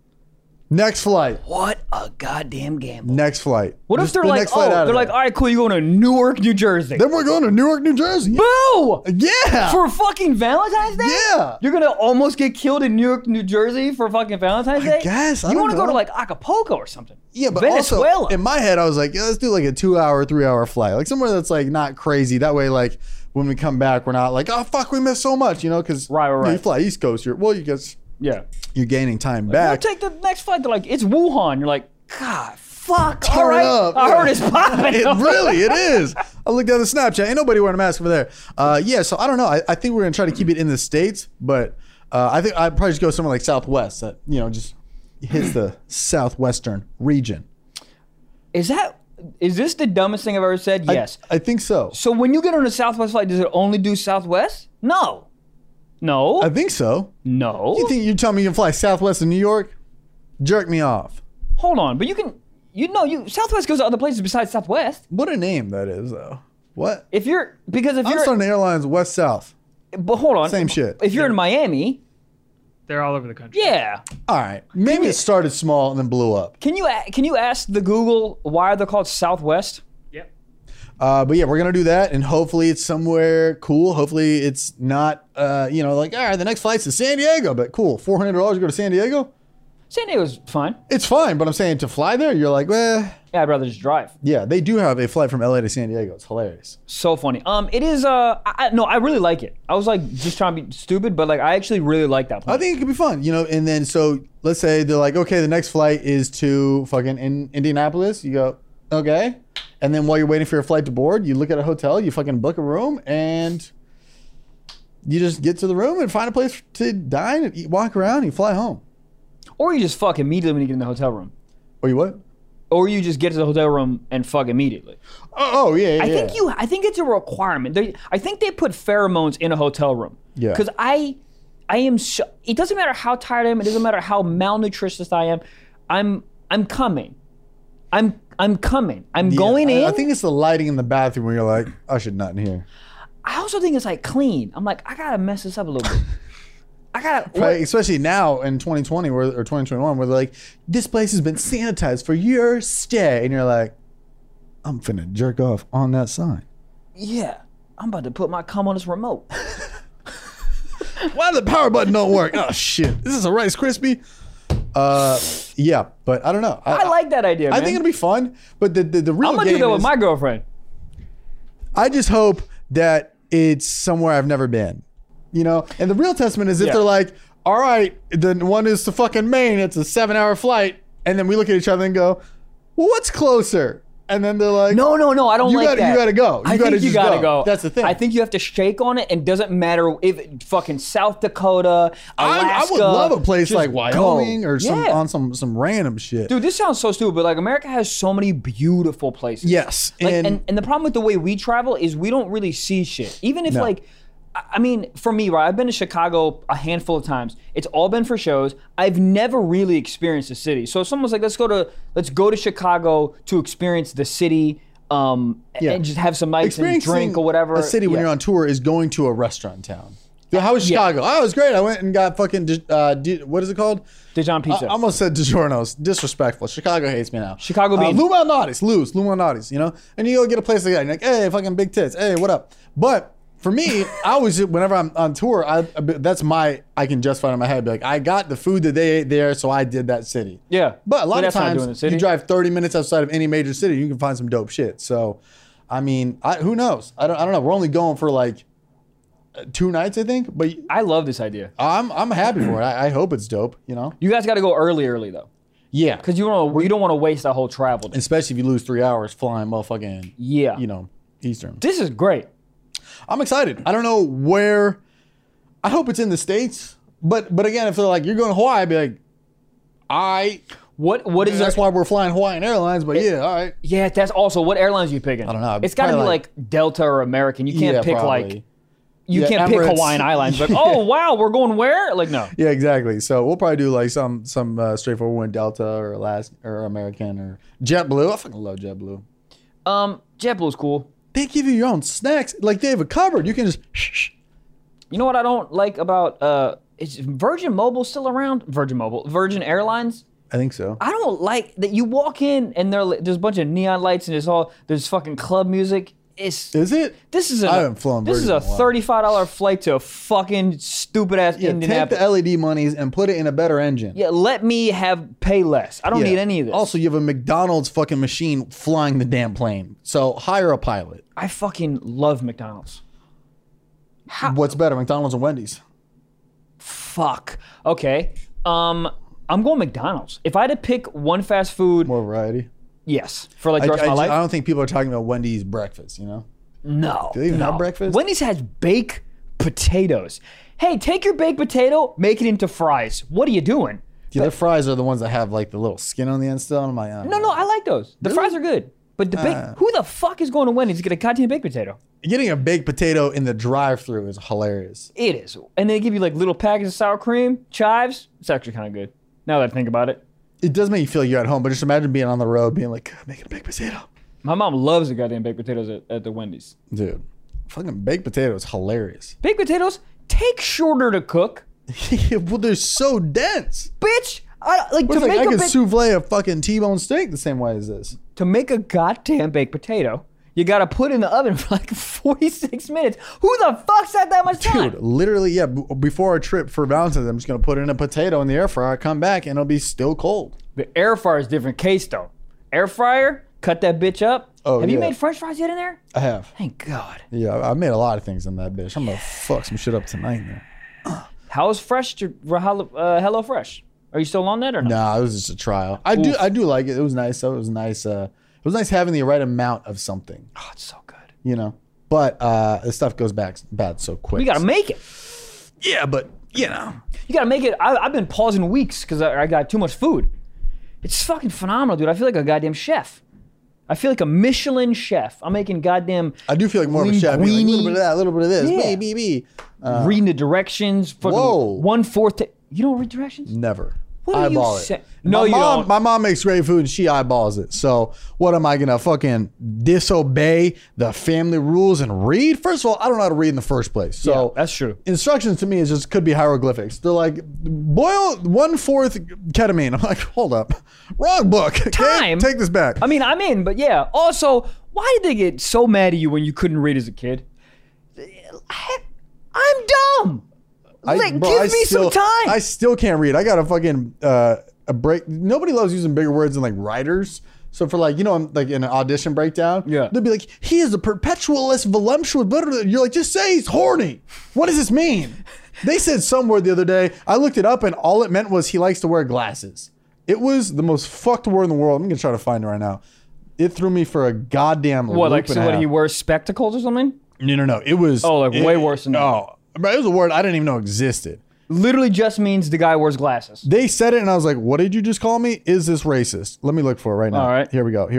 Next flight. What a goddamn gamble. Next flight. What if Just they're the like, next flight out of they're like, there. all right, cool, you're going to Newark, New Jersey. Then we're going to Newark, New Jersey. Boo! Yeah. For fucking Valentine's Day? Yeah. You're gonna almost get killed in Newark, New Jersey for fucking Valentine's Day? guess. I You don't want to go to know. like Acapulco or something? Yeah, but Venezuela. also in my head, I was like, yeah, let's do like a 2-hour, 3-hour flight, like somewhere that's like not crazy. That way, like when we come back, we're not like, oh fuck, we missed so much, because Right. you fly East Coast, Yeah. you're gaining time You back. take the next flight. They're like, it's Wuhan. You're like, God, fuck. Turn all right. it up. I heard it's popping. It is. I looked down the Snapchat. Ain't nobody wearing a mask over there. So I don't know. I think we're gonna try to keep it in the States, but I think I'd probably just go somewhere like Southwest that just hits the southwestern region. Is this the dumbest thing I've ever said? Yes. I think so. So when you get on a Southwest flight, does it only do Southwest? No. I think so. No. You tell me you can fly Southwest to New York? Jerk me off. Hold on, but Southwest goes to other places besides Southwest. What a name that is, though. What? If you're I'm starting airlines West South. but hold on, Same shit. If you're in Miami, They're all over the country. yeah. All right. Maybe it started small and then blew up. Can you ask the Google why they're called Southwest? Yep. But yeah, we're gonna do that, and hopefully it's somewhere cool. Hopefully it's not, like, all right, the next flight's to San Diego, but cool, $400 to go to San Diego. San Diego's fine. It's fine, but I'm saying to fly there, you're like, well, Yeah, I'd rather just drive. yeah, they do have a flight from LA to San Diego. It's hilarious. So funny. It is. I really like it. I was like just trying to be stupid, but like I actually really like that plane. I think it could be fun, and then so let's say they're like, okay, the next flight is to fucking Indianapolis. You go, okay, and then while you're waiting for your flight to board, you look at a hotel, you fucking book a room, and you just get to the room and find a place to dine and eat, walk around, and you fly home. Or you just fuck immediately when you get in the hotel room. Or you what? Or you just get to the hotel room and fuck immediately. Oh yeah. I think it's a requirement. I think they put pheromones in a hotel room. Yeah. Because I am. It doesn't matter how tired I am. It doesn't matter how malnutritious I am. I'm coming. I'm coming. I'm going in. I think it's the lighting in the bathroom where you're like, I should nut in here. I also think it's like clean. I'm like, I gotta mess this up a little bit. Right, especially now in 2020 or 2021, where they're like, this place has been sanitized for your stay, and you're like, I'm finna jerk off on that sign. Yeah, I'm about to put my cum on this remote. Why the power button don't work? Oh shit, this is a Rice Krispie. Yeah, but I don't know. I like that idea, man. I think it'll be fun, but the real I'm gonna game do that is, with my girlfriend. I just hope that it's somewhere I've never been. And the real testament is if Yeah. they're like, all right, the one is to fucking Maine, it's a 7-hour flight, and then we look at each other and go, well, what's closer? And then they're like, No, I don't like that. You gotta go. I think you gotta go. That's the thing. I think you have to shake on it, and doesn't matter if fucking South Dakota, Alaska. I would love a place just like Wyoming go. or Yeah. on some random shit. Dude, this sounds so stupid, but like America has so many beautiful places. Yes, Like, and and the problem with the way we travel is we don't really see shit. Even if No. like, I mean, for me, right? I've been to Chicago a handful of times. It's all been for shows. I've never really experienced the city. So if someone's like, let's go to Chicago to experience the city, and just have some nights and drink or whatever. A city when you're on tour is going to a restaurant in town. How was Chicago? Oh, it was great. I went and got fucking what is it called? Dijon pizza. I almost said DiGiorno's. Disrespectful. Chicago hates me now. Chicago beans. Lou Malnati's. Lou Malnati's, And you go get a place like that. And you're like, hey, fucking big tits. Hey, what up? But for me, I always, whenever I'm on tour, I can justify it in my head. Be like, I got the food that they ate there, so I did that city. Yeah. But a lot of that's not doing the times, city. you drive 30 minutes outside of any major city, you can find some dope shit. So, I mean, who knows? I don't know. We're only going for like 2 nights, I think. But I love this idea. I'm happy for it. I hope it's dope. You know. You guys got to go early though, Yeah. because you don't want to waste that whole travel day. Especially if you lose 3 hours flying motherfucking. Yeah. You know, Eastern. This is great. I'm excited. I don't know where. I hope it's in the States. But again, if they're like, you're going to Hawaii, I'd be like, What is that's there? why we're flying Hawaiian Airlines. But yeah, all right. Yeah, that's also what airlines are you picking? I don't know. It's got to be Probably like Delta or American. You can't pick probably. like. You Yeah, can't pick Emirates. Hawaiian Islands. Like, oh wow, we're going where? Like, no. Yeah, exactly. So we'll probably do like some straightforward one, Delta or Alaska or American or JetBlue. I fucking love JetBlue. JetBlue's cool. They give you your own snacks. Like they have a cupboard. You can just. You know what I don't like about is Virgin Mobile still around? Virgin Airlines. I think so. I don't like that you walk in and there's a bunch of neon lights and there's fucking club music. Is it? I haven't flown This is Virgin a in a while. $35 flight to a fucking stupid ass Yeah, take Indianapolis. the LED monies and put it in a better engine. Yeah, let me pay less. I don't Yeah. need any of this. Also, you have a McDonald's fucking machine flying the damn plane. So hire a pilot. I fucking love McDonald's. What's better, McDonald's or Wendy's? Fuck. Okay. I'm going McDonald's. If I had to pick one fast food, More variety. yes, for like the rest of my life. I don't think people are talking about Wendy's breakfast, you know? No. Do they even have breakfast? Wendy's has baked potatoes. Hey, take your baked potato, make it into fries. What are you doing? Yeah, their fries are the ones that have like the little skin on the end still. I'm like, No, I like those. The fries are good. But the who the fuck is going to Wendy's to get a goddamn baked potato? Getting a baked potato in the drive-thru is hilarious. It is. And they give you like little packets of sour cream, chives. It's actually kind of good. Now that I think about it. It does make you feel like you're at home, but just imagine being on the road, being like, making a baked potato. My mom loves the goddamn baked potatoes at the Wendy's. Dude, fucking baked potato is hilarious. Baked potatoes take shorter to cook. Well, they're so dense. Bitch, I could souffle a fucking T-bone steak the same way as this. to make a goddamn baked potato, you gotta put it in the oven for like 46 minutes. Who the fuck's had that much time? Dude, literally, yeah. Before our trip for Valentine's, I'm just gonna put in a potato in the air fryer, come back, and it'll be still cold. The air fryer is a different case though. Air fryer, cut that bitch up. Oh, have you yeah. made French fries yet in there? I have. Thank God. Yeah, I made a lot of things in that bitch. I'm gonna fuck some shit up tonight, man. How's Hello Fresh? Are you still on that or not? Nah, it was just a trial. I do like it. It was nice. It was nice. It was nice having the right amount of something, Oh, it's so good. you know. But the stuff goes bad so quick. You gotta make it. Yeah, but you know. You gotta make it. I've been pausing weeks because I got too much food. It's fucking phenomenal, dude. I feel like a goddamn chef. I feel like a Michelin chef. I'm making goddamn. I do feel like more of a chef. Being like, a little bit of that, a little bit of this. Yeah. Be. Reading the directions. Fucking Whoa. 1/4. You don't read directions? Never. What are you Eyeball it. saying? No, you don't. My mom makes great food and she eyeballs it. So what am I gonna fucking disobey the family rules and read? First of all, I don't know how to read in the first place. So Yeah, that's true. Instructions to me is just could be hieroglyphics. They're like boil 1/4 ketamine. I'm like, hold up, wrong book. Okay? Time? Take this back. I mean, I'm in, but yeah. Also, why did they get so mad at you when you couldn't read as a kid? I'm dumb. Give me some time. I still can't read. I got a fucking a break. Nobody loves using bigger words than like writers. So for like, you know, like in an audition breakdown, Yeah. they'll be like, he is a perpetualist, voluptuous, blah, blah, blah. You're like, just say he's horny. What does this mean? They said some word the other day. I looked it up and all it meant was he likes to wear glasses. It was the most fucked word in the world. I'm going to try to find it right now. It threw me for a goddamn What, loop like, and so a what, half. he wears spectacles or something? No. It was. Oh, like way worse than that. Oh, but it was a word I didn't even know existed. Literally just means the guy wears glasses. They said it and I was like, what did you just call me? Is this racist? Let me look for it right now. All right. Here we go.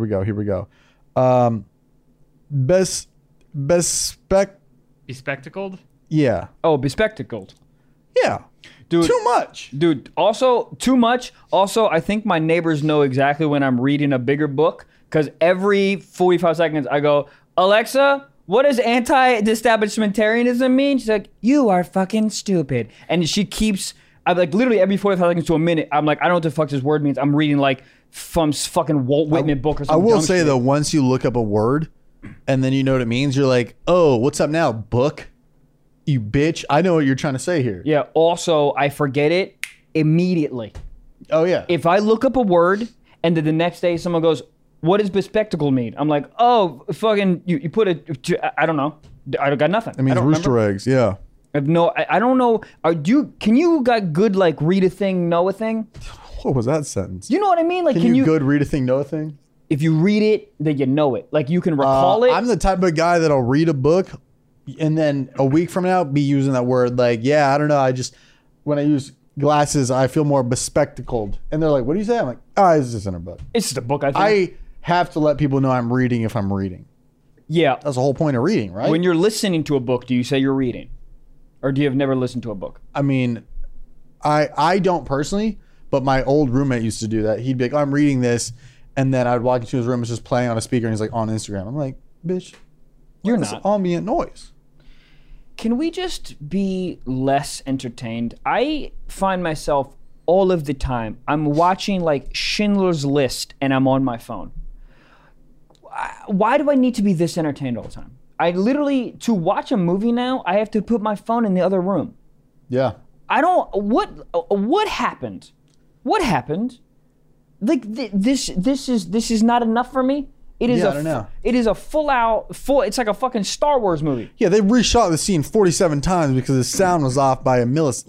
Bespectacled? Yeah. Oh, bespectacled. Yeah. Dude. Too much. Dude, also, too much. Also, I think my neighbors know exactly when I'm reading a bigger book because every 45 seconds I go, Alexa, what does anti-establishmentarianism mean? She's like, you are fucking stupid. And she keeps, I'm like literally every 45 seconds to a minute, I'm like, I don't know what the fuck this word means. I'm reading like from fucking Walt Whitman book or I something. will say though, once you look up a word and then you know what it means, you're like, oh, what's up now? Book? You bitch. I know what you're trying to say here. Yeah, also, I forget it immediately. Oh, yeah. If I look up a word and then the next day someone goes, what does bespectacled mean? I'm like, oh, fucking, you put it, I don't know. I got nothing. It means I don't rooster remember. eggs. Yeah. I have no. I don't know. Can you got good like read a thing, know a thing? What was that sentence? You know what I mean? Like, Can you good read a thing, know a thing? If you read it, then you know it. Like you can recall it. I'm the type of guy that'll read a book and then a week from now be using that word like, yeah, I don't know. When I use glasses, I feel more bespectacled. And they're like, what do you say? I'm like, it's just in a book. It's just a book, I think. I have to let people know I'm reading if I'm reading. Yeah. That's the whole point of reading, right? When you're listening to a book, do you say you're reading? Or do you have never listened to a book? I mean, I don't personally, but my old roommate used to do that. He'd be like, I'm reading this. And then I'd walk into his room, it's just playing on a speaker, and he's like on Instagram. I'm like, bitch, You're that's not. ambient noise. Can we just be less entertained? I find myself all of the time, I'm watching like Schindler's List and I'm on my phone. Why do I need to be this entertained all the time? I literally, to watch a movie now, I have to put my phone in the other room. Yeah. What happened? What happened? Like this is not enough for me. It is I don't know. It is a full. It's like a fucking Star Wars movie. Yeah, they reshot the scene 47 times because the sound was off by a millisecond.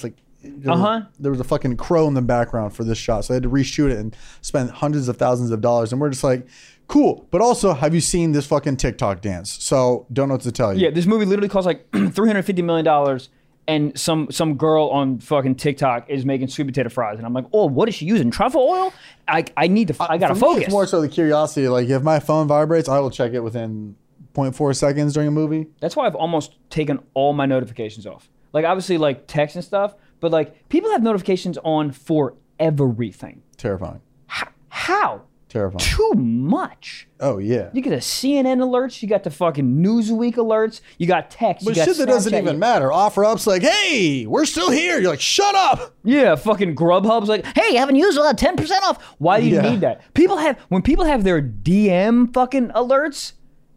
There was a fucking crow in the background for this shot, so they had to reshoot it and spend hundreds of thousands of dollars. And we're just like, cool. But also, have you seen this fucking TikTok dance? So don't know what to tell you. Yeah, this movie literally cost like $350 million. And some girl on fucking TikTok is making sweet potato fries, and I'm like, oh, what is she using? Truffle oil? I gotta For me, focus. it's more so the curiosity. Like if my phone vibrates, I will check it within 0.4 seconds during a movie. That's why I've almost taken all my notifications off. Like obviously like text and stuff, but like people have notifications on for everything. Terrifying. How? Terrifying. Too much. Oh yeah. You get the CNN alerts, you got the fucking Newsweek alerts, you got text, But you got shit that doesn't Snapchat, even matter. OfferUp's like, hey, we're still here. You're like, shut up. Yeah, fucking Grubhub's like, hey, haven't used 10% off. Why do you need that? When people have their DM fucking alerts,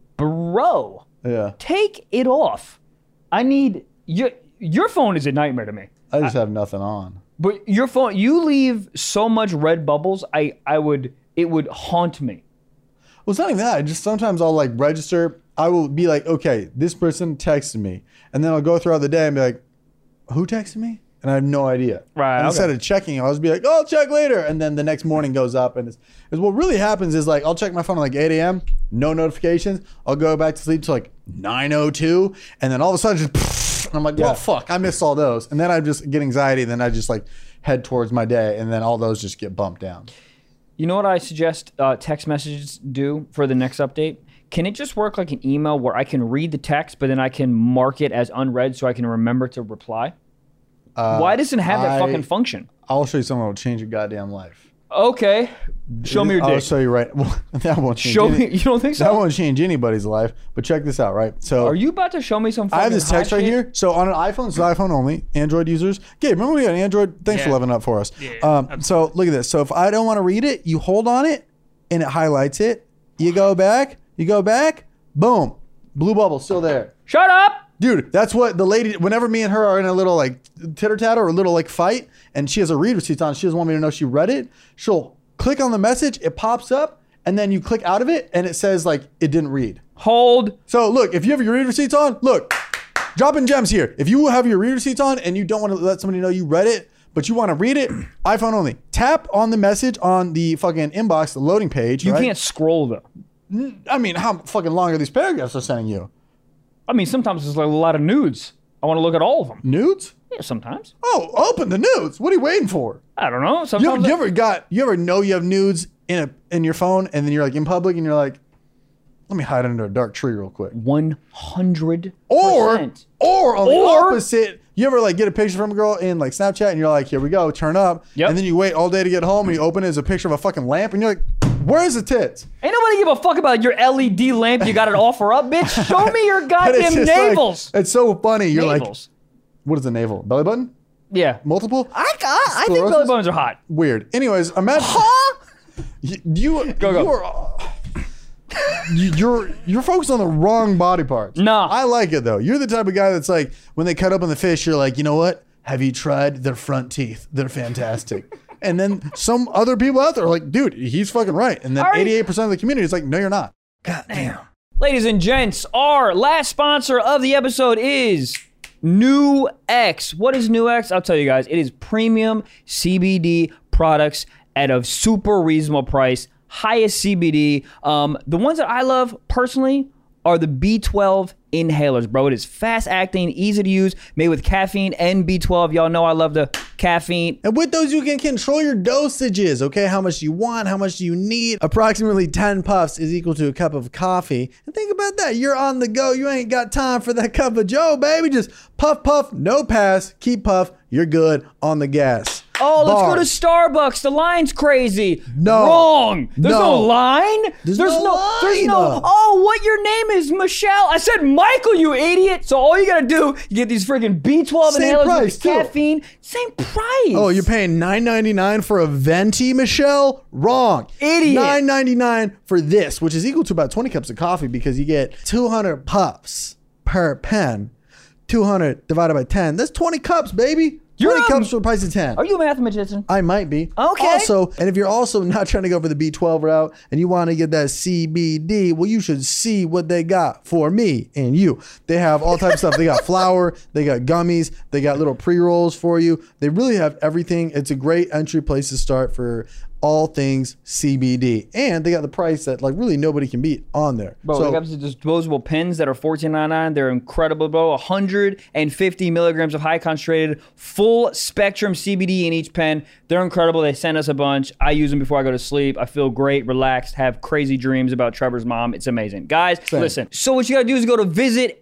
bro, take it off. I need your phone is a nightmare to me. I just have nothing on. But your phone, you leave so much red bubbles. It would haunt me. Well, it's not even that. Just sometimes I'll like register. I will be like, okay, this person texted me, and then I'll go throughout the day and be like, who texted me? And I have no idea. Right. And instead of checking, I'll just be like, oh, I'll check later. And then the next morning goes up, and what really happens is like I'll check my phone at like 8 a.m. No notifications. I'll go back to sleep till like 9:02, and then all of a sudden just, and I'm like, well, fuck, I missed all those. And then I just get anxiety. And then I just like head towards my day, and then all those just get bumped down. You know what I suggest text messages do for the next update? Can it just work like an email where I can read the text, but then I can mark it as unread so I can remember to reply? Why doesn't it have that fucking function? I'll show you something that will change your goddamn life. Okay. Show me your dick. I'll show you right. Well, that won't change. Show me. You don't think so? That won't change anybody's life. But check this out, right? So, are you about to show me some? I have this text hot right shit? here. So on an iPhone, it's iPhone only. Android users, Gabe, remember we had Android? Thanks for leveling up for us. Yeah, so look at this. So if I don't want to read it, you hold on it, and it highlights it. You go back. Boom, blue bubble still there. Shut up. Dude, that's what the lady, whenever me and her are in a little like titter tatter or a little like fight, and she has a read receipts on, she doesn't want me to know she read it, she'll click on the message, it pops up, and then you click out of it, and it says like it didn't read. Hold. So look, if you have your read receipts on, look, dropping gems here. If you have your read receipts on and you don't want to let somebody know you read it, but you want to read it, iPhone only. Tap on the message on the fucking inbox, the loading page. You can't scroll though. I mean, how fucking long are these paragraphs they're sending you? I mean, sometimes there's like a lot of nudes. I want to look at all of them. Nudes? Yeah, sometimes. Oh, open the nudes. What are you waiting for? I don't know. Sometimes. You ever know you have nudes in your phone and then you're like in public and you're like, let me hide under a dark tree real quick. 100%. Or on the opposite, you ever like get a picture from a girl in like Snapchat and you're like, here we go, turn up. Yep. And then you wait all day to get home and you open it as a picture of a fucking lamp and you're like, where's the tits? Ain't nobody give a fuck about your LED lamp you got it offer up, bitch. Show me your goddamn navels. Like, it's so funny. You're navels. Like, what is a navel? Belly button? Yeah. Multiple? I think belly buttons are hot. Weird. Anyways, imagine. You're focused on the wrong body parts. No. I like it though. You're the type of guy that's like, when they cut open the fish, you're like, you know what? Have you tried their front teeth? They're fantastic. And then some other people out there are like, dude, he's fucking right. And then 88% of the community is like, no, you're not. God damn. Ladies and gents, our last sponsor of the episode is Nu-X. What is Nu-X? I'll tell you guys. It is premium CBD products at a super reasonable price. Highest CBD. The ones that I love personally are the B12 inhalers, bro. It is fast acting, easy to use, made with caffeine and B12. Y'all know I love the caffeine. And with those, you can control your dosages, okay? How much you want, how much you need. Approximately 10 puffs is equal to a cup of coffee. And think about that. You're on the go. You ain't got time for that cup of joe, baby. Just puff, puff, no pass. Keep puff. You're good on the gas. Oh, let's go to Starbucks. The line's crazy. No. Wrong. There's no line. There's no line. Oh, what your name is, Michelle? I said Michael, you idiot. So all you gotta do, you get these freaking B12 Same inhalers price, with too. caffeine. Same price. Oh, you're paying $9.99 for a venti, Michelle? Wrong. Idiot. $9.99 for this, which is equal to about 20 cups of coffee because you get 200 puffs per pen. 200 divided by 10. That's 20 cups, baby. 20 cups for the price of 10. Are you a mathematician? I might be. Okay. Also, and if you're also not trying to go for the B12 route and you want to get that CBD, well, you should see what they got for me and you. They have all types of stuff. They got flour, they got gummies, they got little pre-rolls for you. They really have everything. It's a great entry place to start for all things CBD. And they got the price that like really nobody can beat on there. Bro, they got the disposable pens that are $14.99. They're incredible, bro. 150 milligrams of high concentrated, full spectrum CBD in each pen. They're incredible. They send us a bunch. I use them before I go to sleep. I feel great, relaxed, have crazy dreams about Trevor's mom. It's amazing. Guys, listen. So what you got to do is go to visit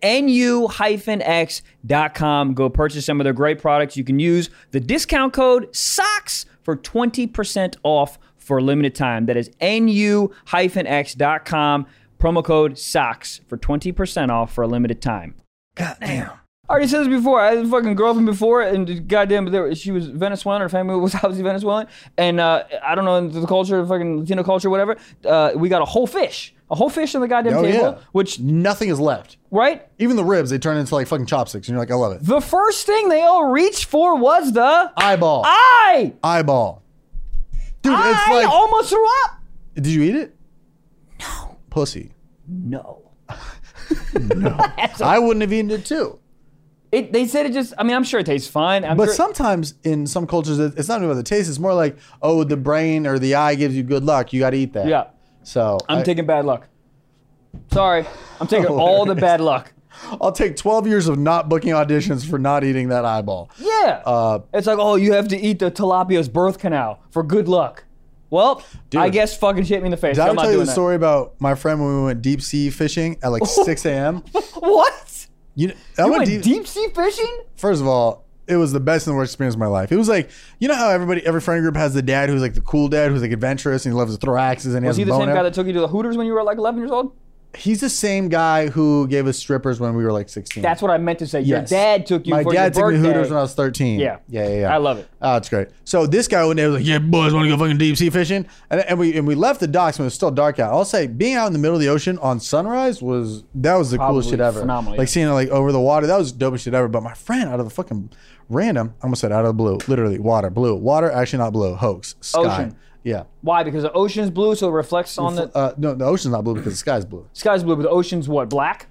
nu-x.com. Go purchase some of their great products. You can use the discount code SOCKS for 20% off for a limited time. That is nu-x.com. Promo code SOCKS for 20% off for a limited time. God damn. I already said this before. I had a fucking girlfriend before, and goddamn, she was Venezuelan. Her family was obviously Venezuelan. And I don't know, in the culture, fucking Latino culture, whatever, we got a whole fish on the goddamn table, which nothing is left. Right? Even the ribs, they turn into like fucking chopsticks, and you're like, I love it. The first thing they all reached for was the eyeball. Eyeball. Dude, it's like almost threw up. Did you eat it? No. Pussy. No. No. I wouldn't have eaten it too. They said it just, I mean, I'm sure it tastes fine. But sometimes in some cultures, it's not even about the taste. It's more like, oh, the brain or the eye gives you good luck. You got to eat that. Yeah. So I'm taking bad luck. Sorry. I'm taking all the bad luck. I'll take 12 years of not booking auditions for not eating that eyeball. Yeah. It's like, oh, you have to eat the tilapia's birth canal for good luck. Well, dude, I guess fucking shit me in the face. Did I tell you the story about my friend when we went deep sea fishing at like 6 a.m.? What? You went deep sea fishing? First of all, it was the best and the worst experience of my life. It was like, you know how every friend group has the dad who's like the cool dad who's like adventurous and he loves to throw axes and he has a bow. Was he the same guy that took you to the Hooters when you were like 11 years old? He's the same guy who gave us strippers when we were like 16. That's what I meant to say. Yes. Your dad took you for your birthday. My dad took me to Hooters when I was 13. Yeah. Yeah. I love it. Oh, it's great. So this guy one day was like, yeah, boys, want to go fucking deep sea fishing? And we left the docks when it was still dark out. I'll say being out in the middle of the ocean on sunrise was the coolest shit ever. Phenomenal. Like seeing it like over the water. That was the dopest shit ever. But my friend out of the fucking random, I almost said out of the blue, literally water, blue. Water, actually not blue, hoax. Sky. Ocean. Yeah. Why? Because the ocean's blue, so it reflects on the... No, the ocean's not blue because the sky's blue. Sky's blue, but the ocean's what, black?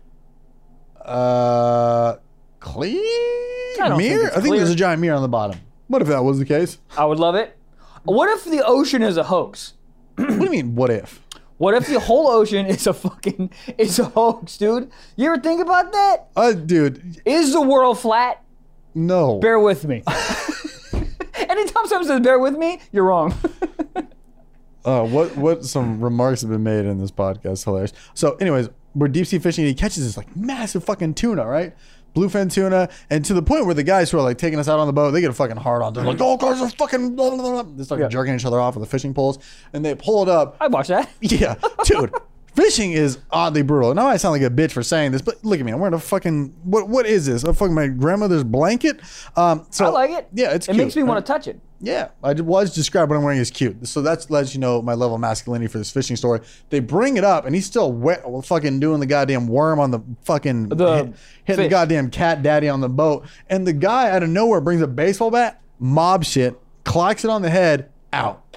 Clear? Mirror? I think there's a giant mirror on the bottom. What if that was the case? I would love it. What if the ocean is a hoax? What do you mean, what if? What if the whole ocean is a hoax, dude? You ever think about that? Dude. Is the world flat? No. Bear with me. Anytime someone says bear with me, you're wrong. What some remarks have been made in this podcast. Hilarious. So anyways, we're deep sea fishing and he catches this like massive fucking tuna, right? Bluefin tuna. And to the point where the guys who are like taking us out on the boat, they get a fucking hard on. They're like, oh, guys are fucking blah, blah, blah. They start jerking each other off with the fishing poles and they pull it up. I'd watch that. Yeah, dude. Fishing is oddly brutal. Now I sound like a bitch for saying this, but look at me. I'm wearing a fucking, what is this? A fucking my grandmother's blanket? So I like it. Yeah, it's cute. It makes me want to touch it. Yeah, I was described what I'm wearing is cute. So that lets you know my level of masculinity for this fishing story. They bring it up and he's still wet, fucking doing the goddamn worm on the fucking, hitting the goddamn cat daddy on the boat. And the guy out of nowhere brings a baseball bat, mob shit, clocks it on the head, out.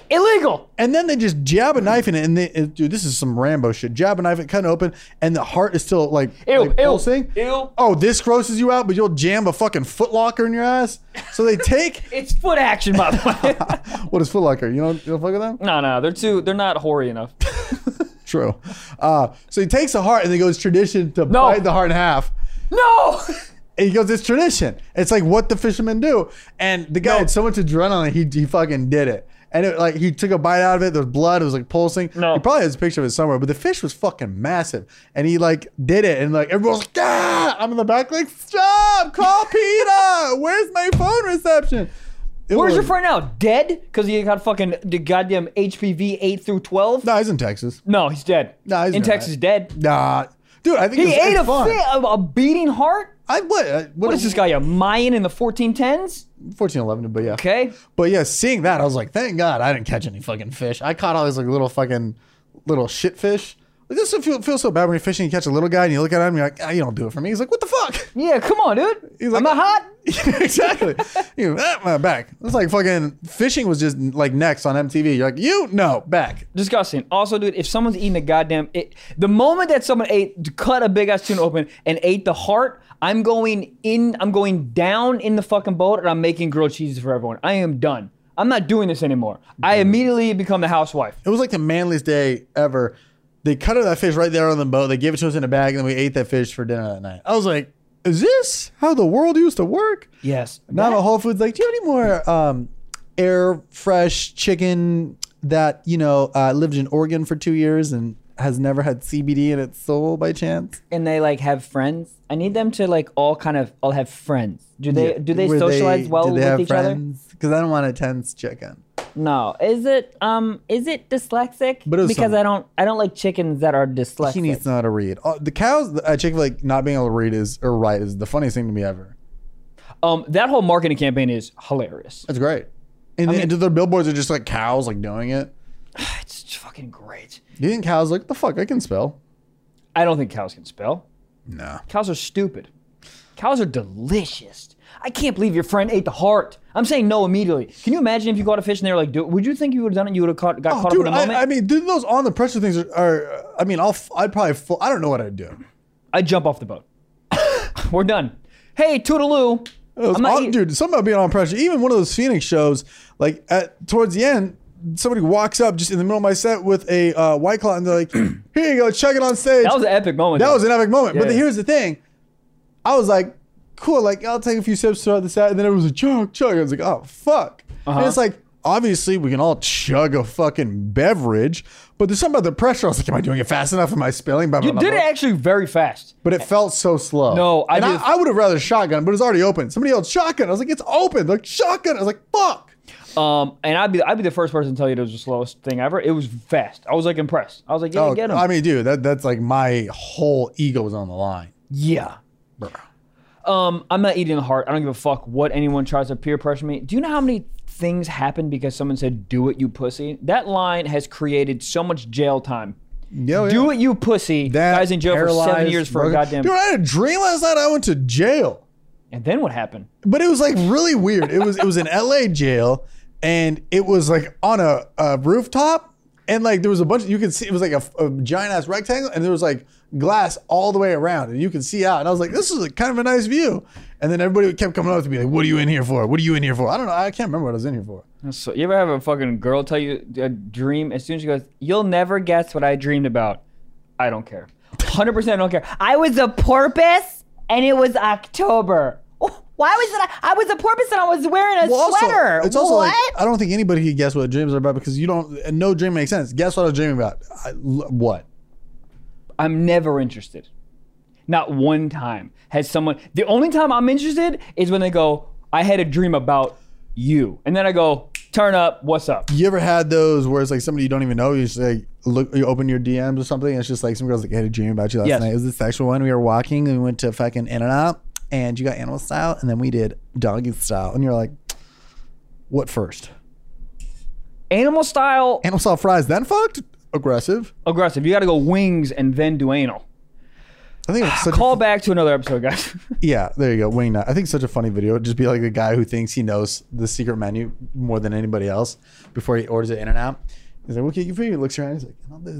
Illegal. And then they just jab a knife in it, and dude, this is some Rambo shit. Jab a knife, it cut it open, and the heart is still like, pulsing. Ew. Oh, this grosses you out, but you'll jam a fucking Foot Locker in your ass. So they take. It's foot action, by the way. What is Foot Locker? You don't fuck with them? No, they're not hoary enough. True. So he takes the heart, and he goes tradition to bite the heart in half. No. And he goes, it's tradition. It's like what the fishermen do. And the guy had so much adrenaline, he fucking did it. And it, like, he took a bite out of it. There was blood. It was like pulsing. No. He probably has a picture of it somewhere. But the fish was fucking massive. And he like did it. And like everyone was like, ah! I'm in the back like, stop! Call PETA! Where's my phone reception? Where's your friend now? Dead? Because he got fucking the goddamn HPV 8 through 12? No, he's in Texas. No, he's dead. No, he's in not. Texas, dead. Nah. Dude, I think He ate fun. a beating heart? What is this guy, a Mayan in the 1410s? 1411, but yeah. Okay. But yeah, seeing that, I was like, thank God I didn't catch any fucking fish. I caught all these like little shit fish. Like, this feels so bad when you're fishing, you catch a little guy and you look at him and you're like, you don't do it for me. He's like, what the fuck? Yeah, come on, dude. He's like, I'm not hot. Exactly. My back. It's like fucking fishing was just like next on MTV. You're like, no, back. Disgusting. Also, dude, if someone's eating the moment that someone cut a big ass tuna open and ate the heart, I'm going down in the fucking boat and I'm making grilled cheeses for everyone. I am done. I'm not doing this anymore. I immediately become the housewife. It was like the manliest day ever. They cut that fish right there on the boat. They gave it to us in a bag and then we ate that fish for dinner that night. I was like, is this how the world used to work? Yes. Now Whole Foods like, do you have any more air fresh chicken that, lived in Oregon for 2 years and has never had CBD in its soul by chance? And they like have friends. I need them to like all have friends. Do they socialize well with each other? Because I don't want a tense chicken. No. Is it dyslexic? But because I don't like chickens that are dyslexic. He needs to know how to read. The cows at Chick-fil-A not being able to read is the funniest thing to me ever. That whole marketing campaign is hilarious. It's great. And their billboards are just like cows like doing it. It's fucking great. Do you think cows like the fuck? I can spell. I don't think cows can spell. No. Cows are stupid. Cows are delicious. I can't believe your friend ate the heart. I'm saying no immediately. Can you imagine if you caught a fish and they were like, would you think you would have done it? You would have got caught up in a moment? I mean, dude, those on the pressure things are I mean, I'd probably, I don't know what I'd do. I'd jump off the boat. We're done. Hey, toodaloo. Dude, something about being on pressure. Even one of those Phoenix shows, like towards the end, somebody walks up just in the middle of my set with a White Claw and they're like, here you go, chug it on stage. That was an epic moment. That was an epic moment. Yeah. But here's the thing. I was like, cool, like I'll take a few sips throughout the set. And then it was a chug. I was like, oh, fuck. And it's like, obviously we can all chug a fucking beverage, but there's something about the pressure. I was like, am I doing it fast enough? Am I spilling? You did it actually very fast. But it felt so slow. No, I would have rather shotgun, but it's already open. Somebody yelled shotgun. I was like, it's open. Like shotgun. I was like, fuck. And I'd be the first person to tell you it was the slowest thing ever. It was fast. I was like impressed. I was like, yeah, get him. I mean, dude, that's like my whole ego was on the line. Yeah. Bro. I'm not eating the heart. I don't give a fuck what anyone tries to peer pressure me. Do you know how many things happen because someone said, do it, you pussy? That line has created so much jail time. Do it, you pussy. Guys in jail for 7 years for a goddamn... Dude, I had a dream last night. I went to jail. And then what happened? But it was like really weird. It was an LA jail and it was like on a rooftop and like there was a bunch of, you could see, it was like a giant ass rectangle and there was like glass all the way around and you could see out. And I was like, this is kind of a nice view. And then everybody kept coming up to me like, what are you in here for? What are you in here for? I don't know. I can't remember what I was in here for. So you ever have a fucking girl tell you a dream? As soon as she goes, you'll never guess what I dreamed about. I don't care. 100% I don't care. I was a porpoise and it was October. Why was it? I was a porpoise and I was wearing a sweater. It's also like, I don't think anybody can guess what dreams are about because no dream makes sense. Guess what I was dreaming about? What? I'm never interested. Not one time has someone, the only time I'm interested is when they go, I had a dream about you. And then I go, turn up, what's up? You ever had those where it's like somebody you don't even know, you just like, you open your DMs or something and it's just like some girl's like, I had a dream about you last night. It was the sexual one. We were walking and we went to fucking In-N-Out and you got animal style and then we did doggy style. And you're like, what first? Animal style. Animal style fries, then fucked? Aggressive. You got to go wings and then do anal. I think it's such Call back to another episode, guys. Yeah, there you go. Wing Nut. I think it's such a funny video. It'd just be like the guy who thinks he knows the secret menu more than anybody else before he orders it in and out. He's like, "Okay, you figure?" He looks around. He's like, "I'll do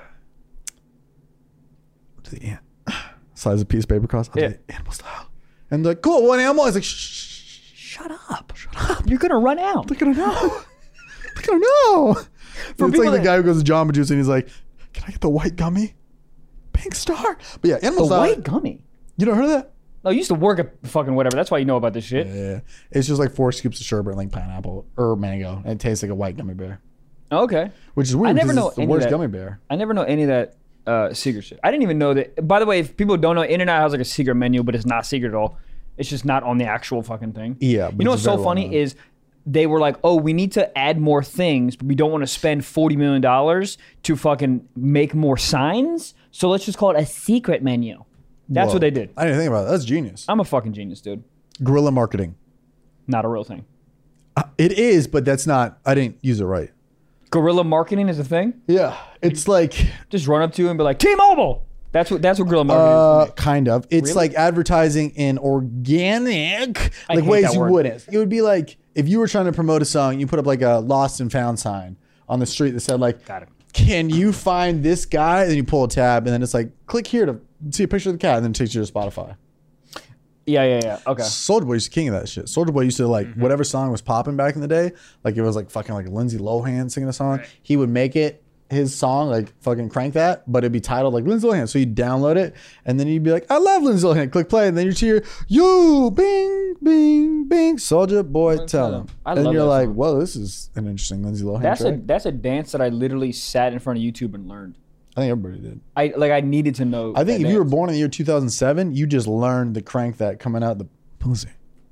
the slides a piece of paper across. I'll do the animal style." And they're like, "Cool, one animal." He's like, "Shh, Shut up. You're gonna run out. look at her know. Look at her know." It's like people the that- guy who goes to Jamba Juice and he's like, "Can I get the white gummy? Pink Star." But yeah, animal The style. white gummy. You don't heard of that? No, you used to work at fucking whatever. That's why you know about this shit. Yeah, it's just like 4 scoops of sherbet, like pineapple or mango, and it tastes like a white gummy bear, Okay. which is weird. I never 'cause know it's the any of worst that. gummy bear. I never know any of that secret shit. I didn't even know that. By the way, if people don't know, In-N-Out has like a secret menu, but it's not secret at all. It's just not on the actual fucking thing. Yeah, but You know it's what's so very funny well known. is they were like, oh, we need to add more things, but we don't want to spend $40 million to fucking make more signs. So let's just call it a secret menu. That's Whoa. what they did. I didn't think about that. That's genius. I'm a fucking genius, dude. Guerrilla marketing. Not a real thing. It is, but that's not. I didn't use it right. Guerrilla marketing is a thing. Yeah, it's like Just run up to you and be like, T-Mobile. That's what guerrilla marketing is. For me. kind of. It's like advertising in organic like hate ways that you word. wouldn't. It would be like if you were trying to promote a song, you put up like a lost and found sign on the street that said like, Got it. "Can you find this guy?" And then you pull a tab, and then it's like, click here to see a picture of the cat, and then it takes you to Spotify. Yeah. Okay. Soulja Boy used to king of that shit. Soulja Boy used to like whatever song was popping back in the day, like it was like fucking like Lindsay Lohan singing a song. He would make it his song, like fucking crank that, but it'd be titled like Lindsay Lohan. So you'd download it, and then you'd be like, "I love Lindsay Lohan." Click play, and then you'd hear you, bing, bing, bing, Soulja Boy, tell him. I And love you're that like, song. "Whoa, this is an interesting Lindsay Lohan track." That's a dance that I literally sat in front of YouTube and learned. I think everybody did. I needed to know. I think that if you were dance. born in the year 2007, you just learned the crank that coming out the pussy.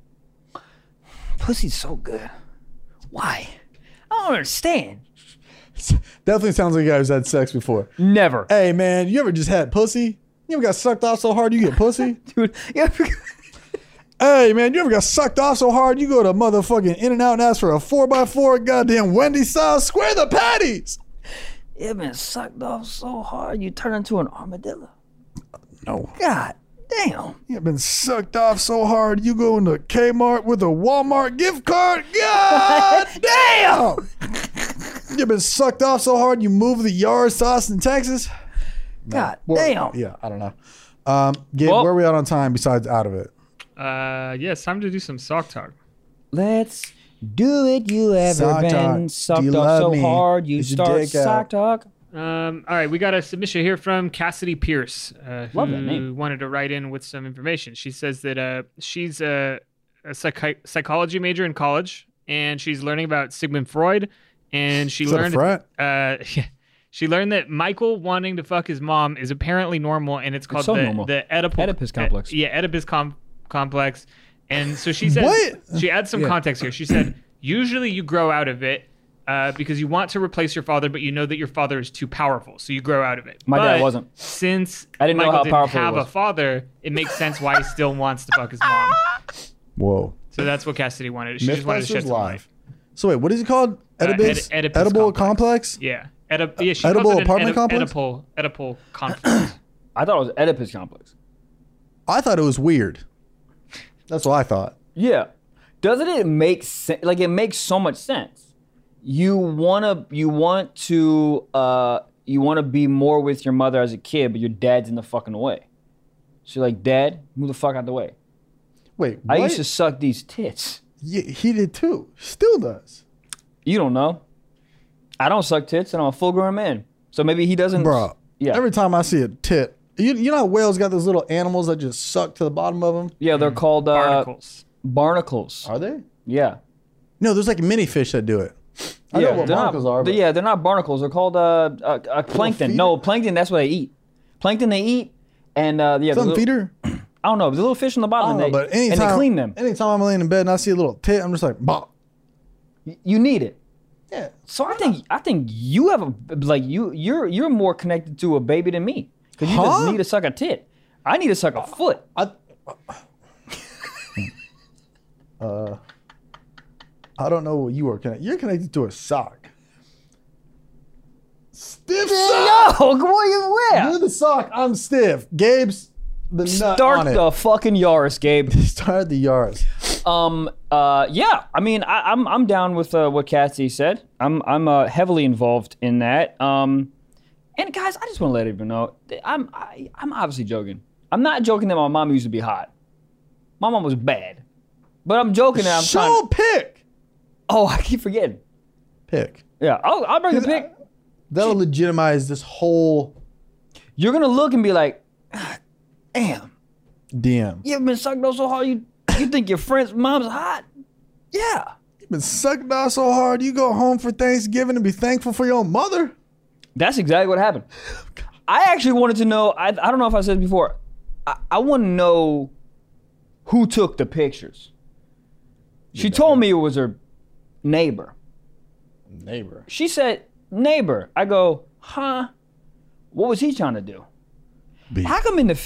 Pussy's so good. Why? I don't understand. Definitely sounds like a guy who's had sex before. Never, Hey man, you ever just had pussy? You ever got sucked off so hard you get pussy? dude. Yeah. Hey man, you ever got sucked off so hard you go to motherfucking In-N-Out and ask for a 4x4 goddamn Wendy's style? Square the patties. You've been sucked off so hard you turn into an armadillo. No. God damn. You've been sucked off so hard you go into Kmart with a Walmart gift card. God damn. You've been sucked off so hard you moved the yards to Austin, Texas. God Well, damn. Yeah, I don't know. Gabe, Well- where are we at on time besides out of it? Yeah, it's time to do some sock talk. Let's do it. You ever Sock been talk. Do sucked you off love so me? hard you Is your start dick out? sock talk? All right, we got a submission here from Cassidy Pierce, Love that who name. wanted to write in with some information. She says that she's a psychology major in college, and she's learning about Sigmund Freud, and she Is that a learned frat? yeah, she learned that Michael wanting to fuck his mom is apparently normal, and it's called so the normal. Oedipus complex. Oedipus complex. And so she said, What? she adds some context here. She said, usually you grow out of it because you want to replace your father, but you know that your father is too powerful, so you grow out of it. My dad But wasn't. Since I didn't know Michael how didn't powerful he have a was. father, it makes sense why he still wants to fuck his mom. Whoa. So that's what Cassidy wanted. She just wanted to shed Mythbusters some light. live. So wait, what is it called? Oedipus? Oedipus Edible complex? Yeah. Yeah, she Edible calls it an apartment complex? Oedipal complex. I thought it was Oedipus complex. I thought it was weird. That's what I thought. Yeah. Doesn't it make sense? Like, it makes so much sense. You want to be more with your mother as a kid, but your dad's in the fucking way. So you're like, Dad, move the fuck out the way. Wait, I what? used to suck these tits. Yeah, he did too. Still does. You don't know. I don't suck tits, and I'm a full-grown man. So maybe he doesn't. Bro, Yeah. every time I see a tit, you know how whales got those little animals that just suck to the bottom of them? Yeah, they're called Barnacles. barnacles. Are they? Yeah. No, there's like mini fish that do it. I know what they're barnacles not, are. But Yeah, they're not barnacles. They're called plankton. feeder? No, plankton. That's what they eat. Plankton they eat, and yeah, the Some little- feeder? I don't know. The little fish on the I bottom. don't know, and but they, and they clean them. Anytime I'm laying in bed and I see a little tit, I'm just like, bah. You need it. Yeah. So I think you have you're more connected to a baby than me because you Huh? just need to suck a tit. I need to suck a foot. I don't know what you are connected. You're connected to a sock. Stiff sock. Yo, what are you You're wear? the sock. I'm stiff. Gabe's the nut Start on it. the fucking Yaris, Gabe. Start the Yaris. Yeah. I mean, I'm down with what Cassie said. I'm heavily involved in that. And guys, I just want to let everyone know I'm obviously joking. I'm not joking that my mom used to be hot. My mom was bad, but I'm joking that I'm trying. Pick. Oh, I keep forgetting. Pick. Yeah, I'll bring the pic. That'll legitimize this whole You're gonna look and be like, damn. DM. You ever been sucked out so hard you think your friend's mom's hot? Yeah. You've been sucked out so hard, you go home for Thanksgiving and be thankful for your own mother? That's exactly what happened. I actually wanted to know, I don't know if I said it before, I want to know who took the pictures. She told me it was her neighbor. Neighbor. She said, neighbor. I go, huh? What was he trying to do? How come in the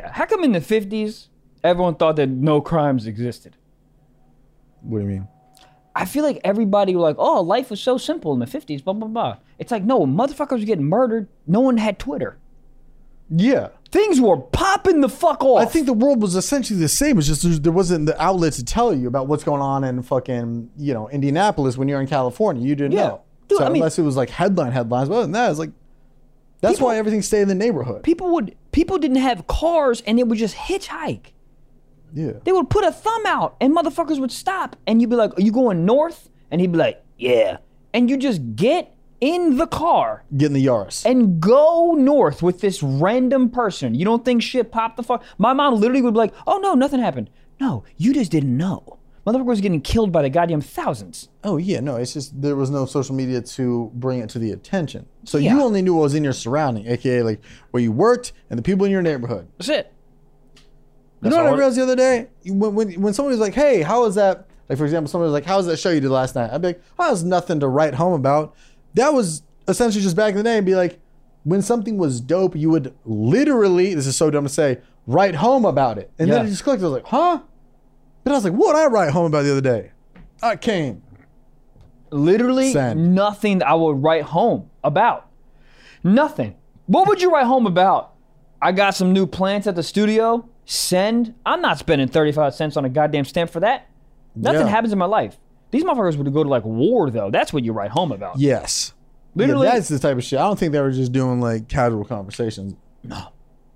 50s everyone thought that no crimes existed? What do you mean? I feel like everybody was like, oh, life was so simple in the 50s, blah, blah, blah. It's like, no, motherfuckers were getting murdered. No one had Twitter. Yeah. Things were popping the fuck off. I think the world was essentially the same. It's just there wasn't the outlet to tell you about what's going on in fucking, Indianapolis when you're in California. You didn't know. Dude, so I mean, unless it was like headlines, but other than that, it's like, that's why everything stayed in the neighborhood. People didn't have cars and they would just hitchhike. Yeah. They would put a thumb out and motherfuckers would stop and you'd be like, are you going north? And he'd be like, yeah. And you just get in the car. Get in the Yaris. And go north with this random person. You don't think shit popped the fuck? My mom literally would be like, oh no, nothing happened. No, you just didn't know. Motherfucker was getting killed by the goddamn thousands. Oh yeah, no, it's just there was no social media to bring it to the attention. So Yeah. you only knew what was in your surrounding, aka like where you worked and the people in your neighborhood. That's it. You know what I realized the other day? When somebody was like, hey, how was that? Like, for example, somebody was like, how was that show you did last night? I'd be like, oh, there's nothing to write home about. That was essentially just back in the day and be like, when something was dope, you would literally, this is so dumb to say, write home about it. And then Yeah. it just clicked. I was like, huh? But I was like, what did I write home about the other day? I came. Literally Send. nothing I would write home about. Nothing. What would you write home about? I got some new plants at the studio. Send. I'm not spending 35 cents on a goddamn stamp for that. Nothing Yeah. happens in my life. These motherfuckers would go to like war though. That's what you write home about. Yes. Literally. Yeah, that's the type of shit. I don't think they were just doing like casual conversations. No.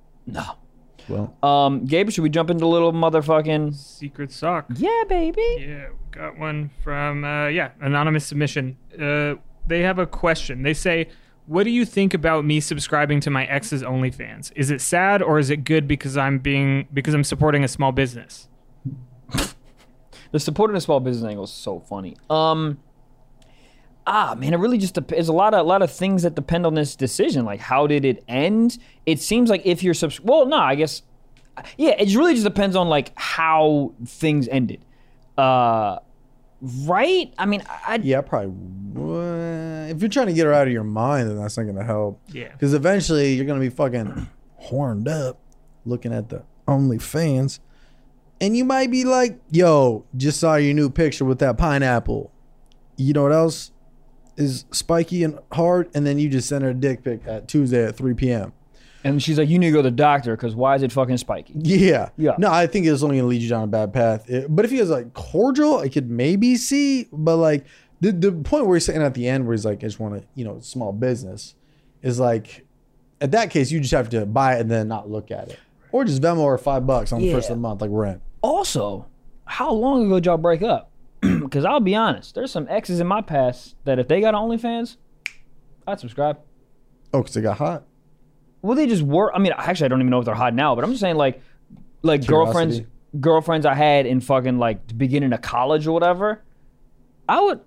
Well, Gabe, should we jump into a little motherfucking? Secret sock. Yeah, baby. Yeah, got one from anonymous submission. They have a question. They say, "What do you think about me subscribing to my ex's OnlyFans? Is it sad or is it good because I'm supporting a small business?" The supporting a small business angle is so funny. Man, it really just depends. A lot of things that depend on this decision. Like, how did it end? It seems like if you're I guess, yeah, it really just depends on like how things ended. Right? I mean, yeah, probably. If you're trying to get her out of your mind, then that's not going to help. Yeah. Because eventually you're going to be fucking horned up looking at the OnlyFans. And you might be like, yo, just saw your new picture with that pineapple. You know what else is spiky and hard? And then you just send her a dick pic at Tuesday at 3 p.m. and she's like, you need to go to the doctor because why is it fucking spiky? Yeah. Yeah. No, I think it's only going to lead you down a bad path. But if he was like cordial, I could maybe see. But like the point where he's saying at the end where he's like, I just want to, small business is like, at that case, you just have to buy it and then not look at it. Or just Venmo her $5 on the first of the month like rent. Also, how long ago did y'all break up? Because I'll be honest, there's some exes in my past that if they got OnlyFans, I'd subscribe. Oh, because they got hot? Well, they just were. I mean, actually, I don't even know if they're hot now, but I'm just saying, like Curiosity. girlfriends I had in fucking like the beginning of college or whatever. I'd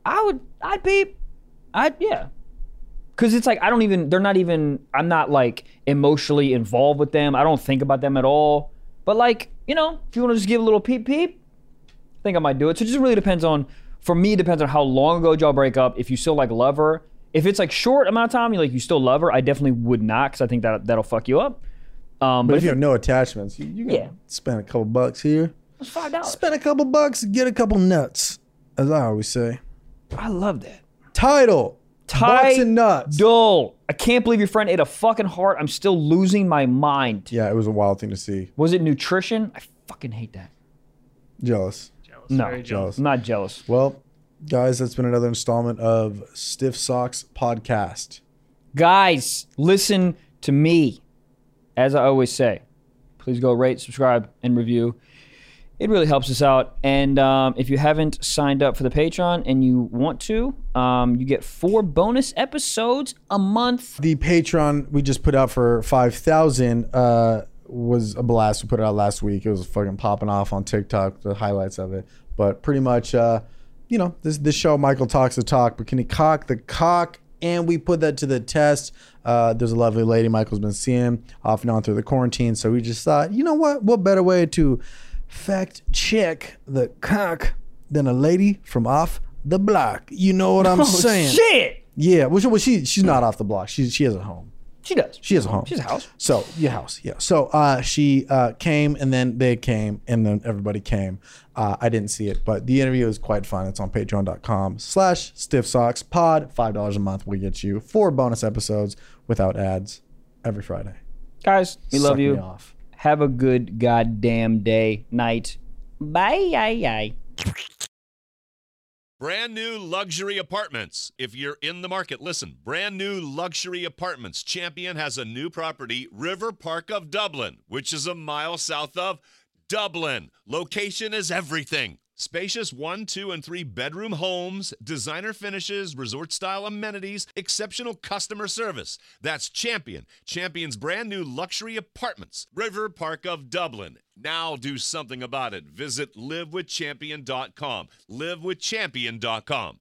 yeah. Cause it's like, they're not even, I'm not like emotionally involved with them. I don't think about them at all. But like, if you want to just give a little peep, I think I might do it. So it just really depends on how long ago y'all break up. If you still like love her. If it's like short amount of time, you still love her, I definitely would not, because I think that'll fuck you up. But if you have no attachments, you can spend a couple bucks here. It's $5. Spend a couple bucks, get a couple nuts, as I always say. I love that. Title. Bucks and nuts. Dull. I can't believe your friend ate a fucking heart. I'm still losing my mind. Yeah, it was a wild thing to see. Was it nutrition? I fucking hate that. Jealous. No, Very jealous. I'm not jealous. Well, guys, that's been another installment of Stiff Socks Podcast. Guys, listen to me. As I always say, please go rate, subscribe, and review. It really helps us out. And if you haven't signed up for the Patreon and you want to, you get 4 bonus episodes a month. The Patreon we just put out for 5,000 was a blast. We put it out last week. It was fucking popping off on TikTok, the highlights of it. But pretty much, this show, Michael talks the talk, but can he cock the cock? And we put that to the test. There's a lovely lady Michael's been seeing off and on through the quarantine. So we just thought, you know what? What better way to fact check the cock than a lady from off the block? You know what I'm saying? Shit! Yeah. Well, she's not off the block. She has a home. She does. She has a home. She has a house. So, your house, yeah. So, she came, and then they came, and then everybody came. I didn't see it, but the interview is quite fun. It's on patreon.com/stiffsockspod. $5 a month will get you 4 bonus episodes without ads every Friday. Guys, we love Suck me you. off. Have a good goddamn day, night. Bye. Brand new luxury apartments. If you're in the market, listen. Brand new luxury apartments. Champion has a new property, River Park of Dublin, which is a mile south of Dublin. Location is everything. Spacious 1, 2, and 3 bedroom homes, designer finishes, resort-style amenities, exceptional customer service. That's Champion. Champion's brand new luxury apartments, River Park of Dublin. Now do something about it. Visit livewithchampion.com. Livewithchampion.com.